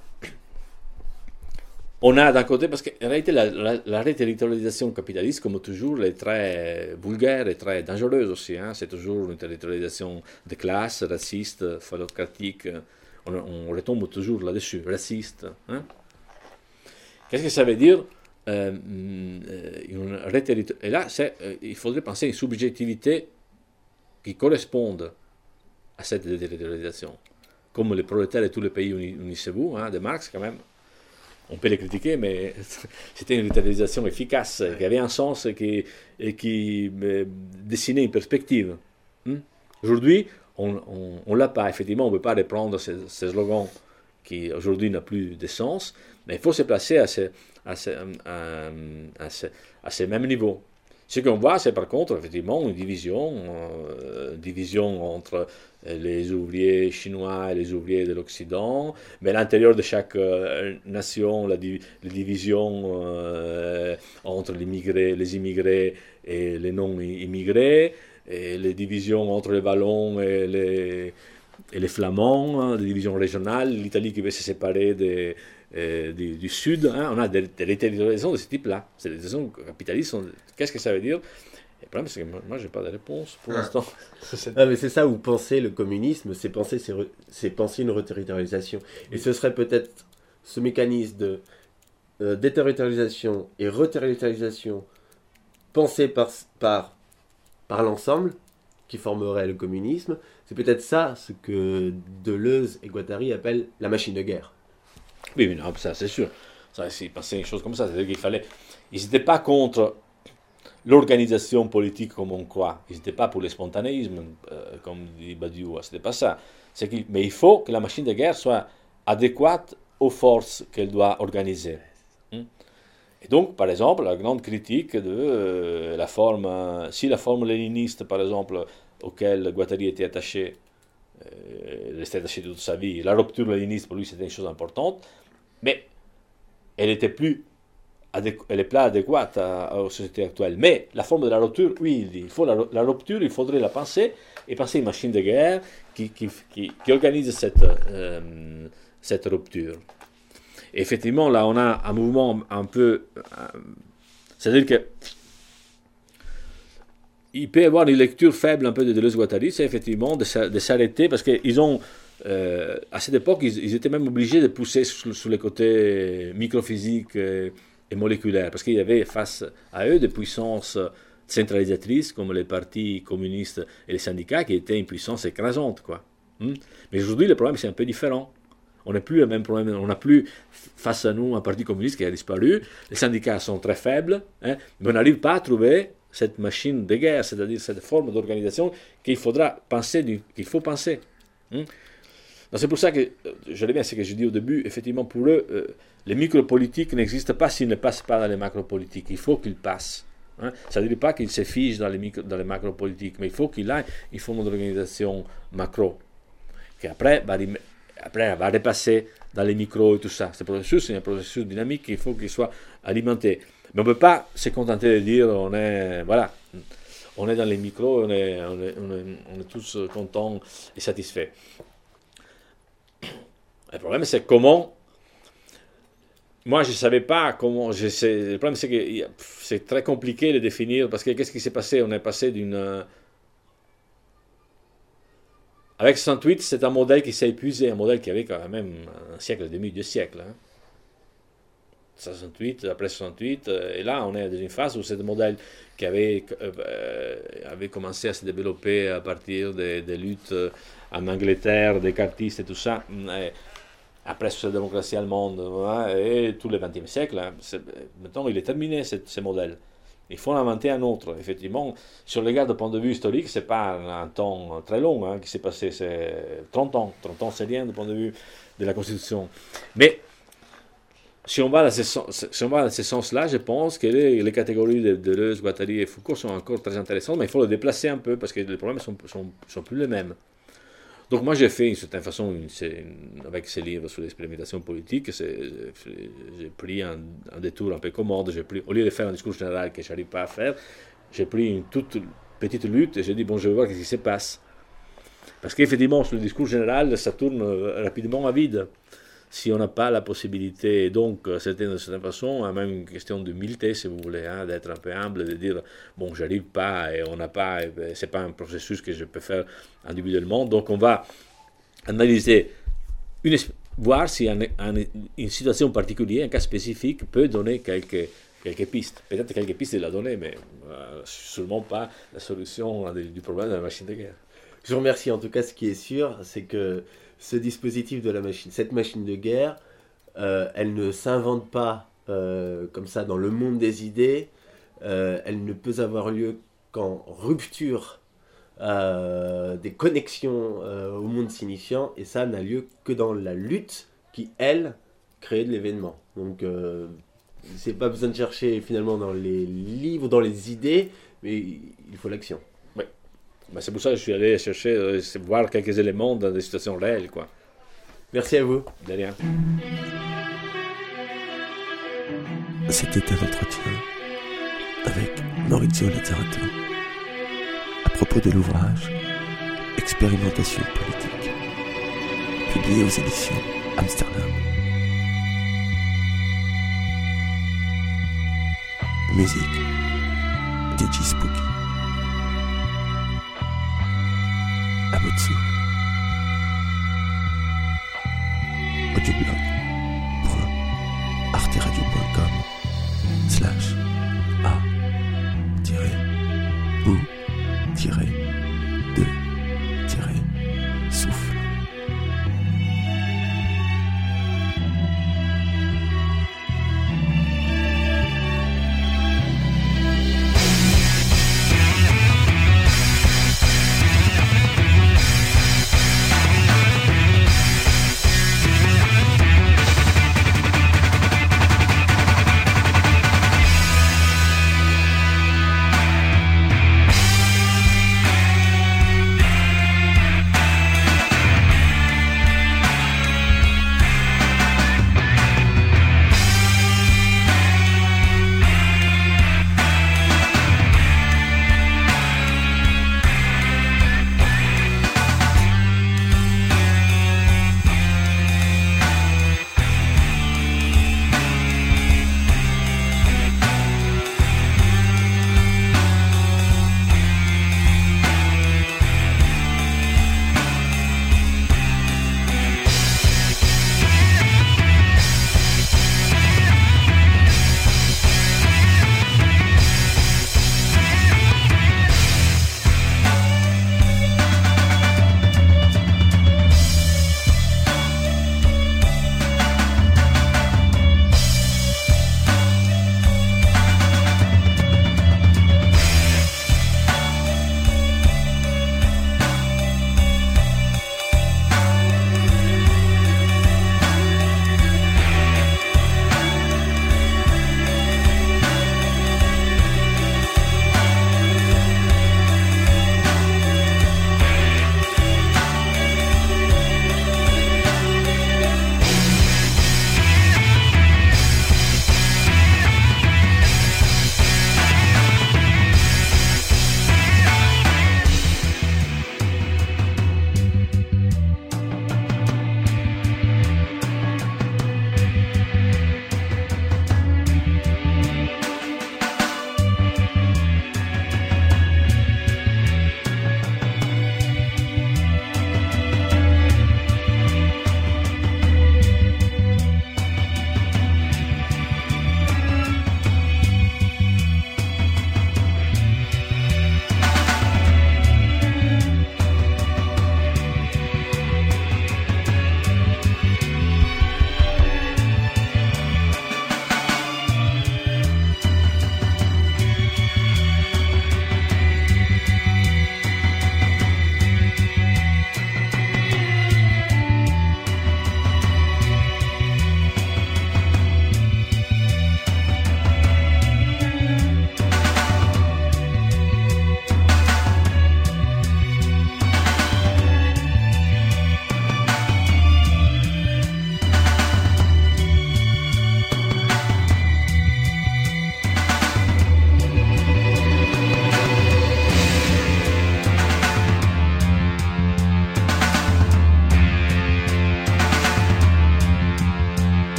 on a d'un côté, parce qu'en réalité, la, la, la reterritorialisation capitaliste, comme toujours, est très vulgaire et très dangereuse aussi. Hein? C'est toujours une territorialisation de classe, raciste, phallocratique. On, on retombe toujours là-dessus, raciste. Hein? Qu'est-ce que ça veut dire? Euh, une et là, c'est, euh, il faudrait penser à une subjectivité qui corresponde à cette déterritorialisation. Comme les prolétaires de tous les pays unissez-vous, hein, de Marx quand même, on peut les critiquer, mais c'était une déterritorialisation efficace, qui avait un sens et qui, et qui euh, dessinait une perspective. Hum? Aujourd'hui, on ne l'a pas. Effectivement, on ne peut pas reprendre ces, ces slogans qui aujourd'hui n'ont plus de sens, mais il faut se placer à ces à ce, à, à, ce, à ce même niveau. Ce qu'on voit, c'est par contre, effectivement, une division, euh, division entre les ouvriers chinois et les ouvriers de l'Occident, mais à l'intérieur de chaque euh, nation, la, di- la division euh, entre les immigrés, les immigrés et les non-immigrés, et les divisions entre les Wallons et les, et les Flamands, hein, des divisions régionales, l'Italie qui veut se séparer des Euh, du, du Sud, hein, on a des, des territorialisations de ce type-là. Ces territorialisations capitalistes, sont... qu'est-ce que ça veut dire? Le problème, c'est que moi, je n'ai pas de réponse pour ah. l'instant. Ah, mais c'est ça où penser le communisme, c'est penser, c'est, re... c'est penser une reterritorialisation. Et ce serait peut-être ce mécanisme de euh, déterritorialisation et reterritorialisation pensé par, par, par l'ensemble qui formerait le communisme. C'est peut-être ça ce que Deleuze et Guattari appellent la machine de guerre. Oui, mais non, ça c'est sûr. Ça, c'est passé une chose comme ça. C'est-à-dire qu'il fallait. Ils n'étaient pas contre l'organisation politique comme on croit. Ils n'étaient pas pour le spontanéisme, euh, comme dit Badiou. C'était pas ça. C'est qu'il... Mais il faut que la machine de guerre soit adéquate aux forces qu'elle doit organiser. Et donc, par exemple, la grande critique de euh, la forme, euh, si la forme léniniste, par exemple, auquel Guattari était attaché, euh, il restait attaché toute sa vie, la rupture léniniste, pour lui, c'était une chose importante, mais elle était plus, adéqu- elle est plus adéquate à, à, aux sociétés actuelles. Mais la forme de la rupture, oui, il dit, il faut la, la rupture, il faudrait la penser, et penser une machine de guerre qui, qui, qui, qui organise cette, euh, cette rupture. Et effectivement, là, on a un mouvement un peu... Euh, c'est-à-dire que il peut y avoir une lecture faible un peu de Deleuze-Guattari, c'est effectivement de, de s'arrêter, parce qu'ils ont... Euh, à cette époque, ils, ils étaient même obligés de pousser sur, sur les côtés microphysiques et, et moléculaires, parce qu'il y avait face à eux des puissances centralisatrices, comme les partis communistes et les syndicats, qui étaient une puissance écrasante, quoi. Hum? Mais aujourd'hui, le problème, c'est un peu différent. On n'a plus le même problème, on n'a plus face à nous un parti communiste qui a disparu, les syndicats sont très faibles, hein, mais on n'arrive pas à trouver cette machine de guerre, c'est-à-dire cette forme d'organisation qu'il faudra penser, du, qu'il faut penser. Hein. Donc c'est pour ça que, je reviens à ce que je dis au début, effectivement pour eux, euh, les micropolitiques n'existent pas s'ils ne passent pas dans les macropolitiques, il faut qu'ils passent. Hein. Ça ne dit pas qu'ils se figent dans les, micro, dans les macropolitiques, mais il faut qu'il ait une forme d'organisation macro, qui après va Après, elle va repasser dans les micros et tout ça. Ce processus, c'est un processus dynamique, il faut qu'il soit alimenté. Mais on ne peut pas se contenter de dire, on est, voilà, on est dans les micros, on est, on est, on est, on est tous contents et satisfaits. Le problème, c'est comment... Moi, je ne savais pas comment... Je sais, le problème, c'est que c'est très compliqué de définir, parce que qu'est-ce qui s'est passé? On est passé d'une... Avec soixante-huit, c'est un modèle qui s'est épuisé, un modèle qui avait quand même un siècle et demi, deux siècles. Hein. soixante-huit, après soixante-huit, et là on est dans une phase où ce modèle qui avait, euh, avait commencé à se développer à partir des, des luttes en Angleterre, des cartistes et tout ça, et après la démocratie allemande, hein, et tout le vingtième siècle, hein, maintenant il est terminé ce, ce modèle. Il faut en inventer un autre. Effectivement, si on regarde du point de vue historique, ce n'est pas un temps très long hein, qui s'est passé, c'est trente ans. trente ans, c'est rien du point de vue de la Constitution. Mais si on va dans ce, si on va dans ce sens-là, je pense que les, les catégories de Deleuze, Guattari et Foucault sont encore très intéressantes, mais il faut les déplacer un peu parce que les problèmes ne sont, sont, sont plus les mêmes. Donc moi j'ai fait d'une certaine façon, une, une, avec ces livres sur l'expérimentation politique, j'ai pris un, un détour un peu commode, j'ai pris, au lieu de faire un discours général que je n'arrive pas à faire, j'ai pris une toute petite lutte et j'ai dit bon je vais voir ce qui se passe. Parce qu'effectivement sur le discours général ça tourne rapidement à vide. Si on n'a pas la possibilité, donc c'était de certaine façon même une question d'humilité si vous voulez, hein, d'être un peu humble, de dire bon j'arrive pas et on n'a pas, c'est pas un processus que je peux faire individuellement, donc on va analyser, une, voir si un, un, une situation particulière, un cas spécifique peut donner quelques, quelques pistes, peut-être quelques pistes de la donner, mais euh, sûrement pas la solution du problème de la machine de guerre. Je vous remercie. En tout cas, ce qui est sûr, c'est que ce dispositif de la machine, cette machine de guerre, euh, elle ne s'invente pas euh, comme ça dans le monde des idées. Euh, elle ne peut avoir lieu qu'en rupture euh, des connexions euh, au monde signifiant, et ça n'a lieu que dans la lutte qui, elle, crée de l'événement. Donc, euh, c'est pas besoin de chercher finalement dans les livres, dans les idées, mais il faut l'action. Ben c'est pour ça que je suis allé chercher, euh, voir quelques éléments dans des situations réelles, quoi. Merci à vous. De rien. C'était un entretien avec Maurizio Lazzarato à propos de l'ouvrage Expérimentation politique, publié aux éditions Amsterdam. Musique D J Spooky. Abotsu. Audioblog.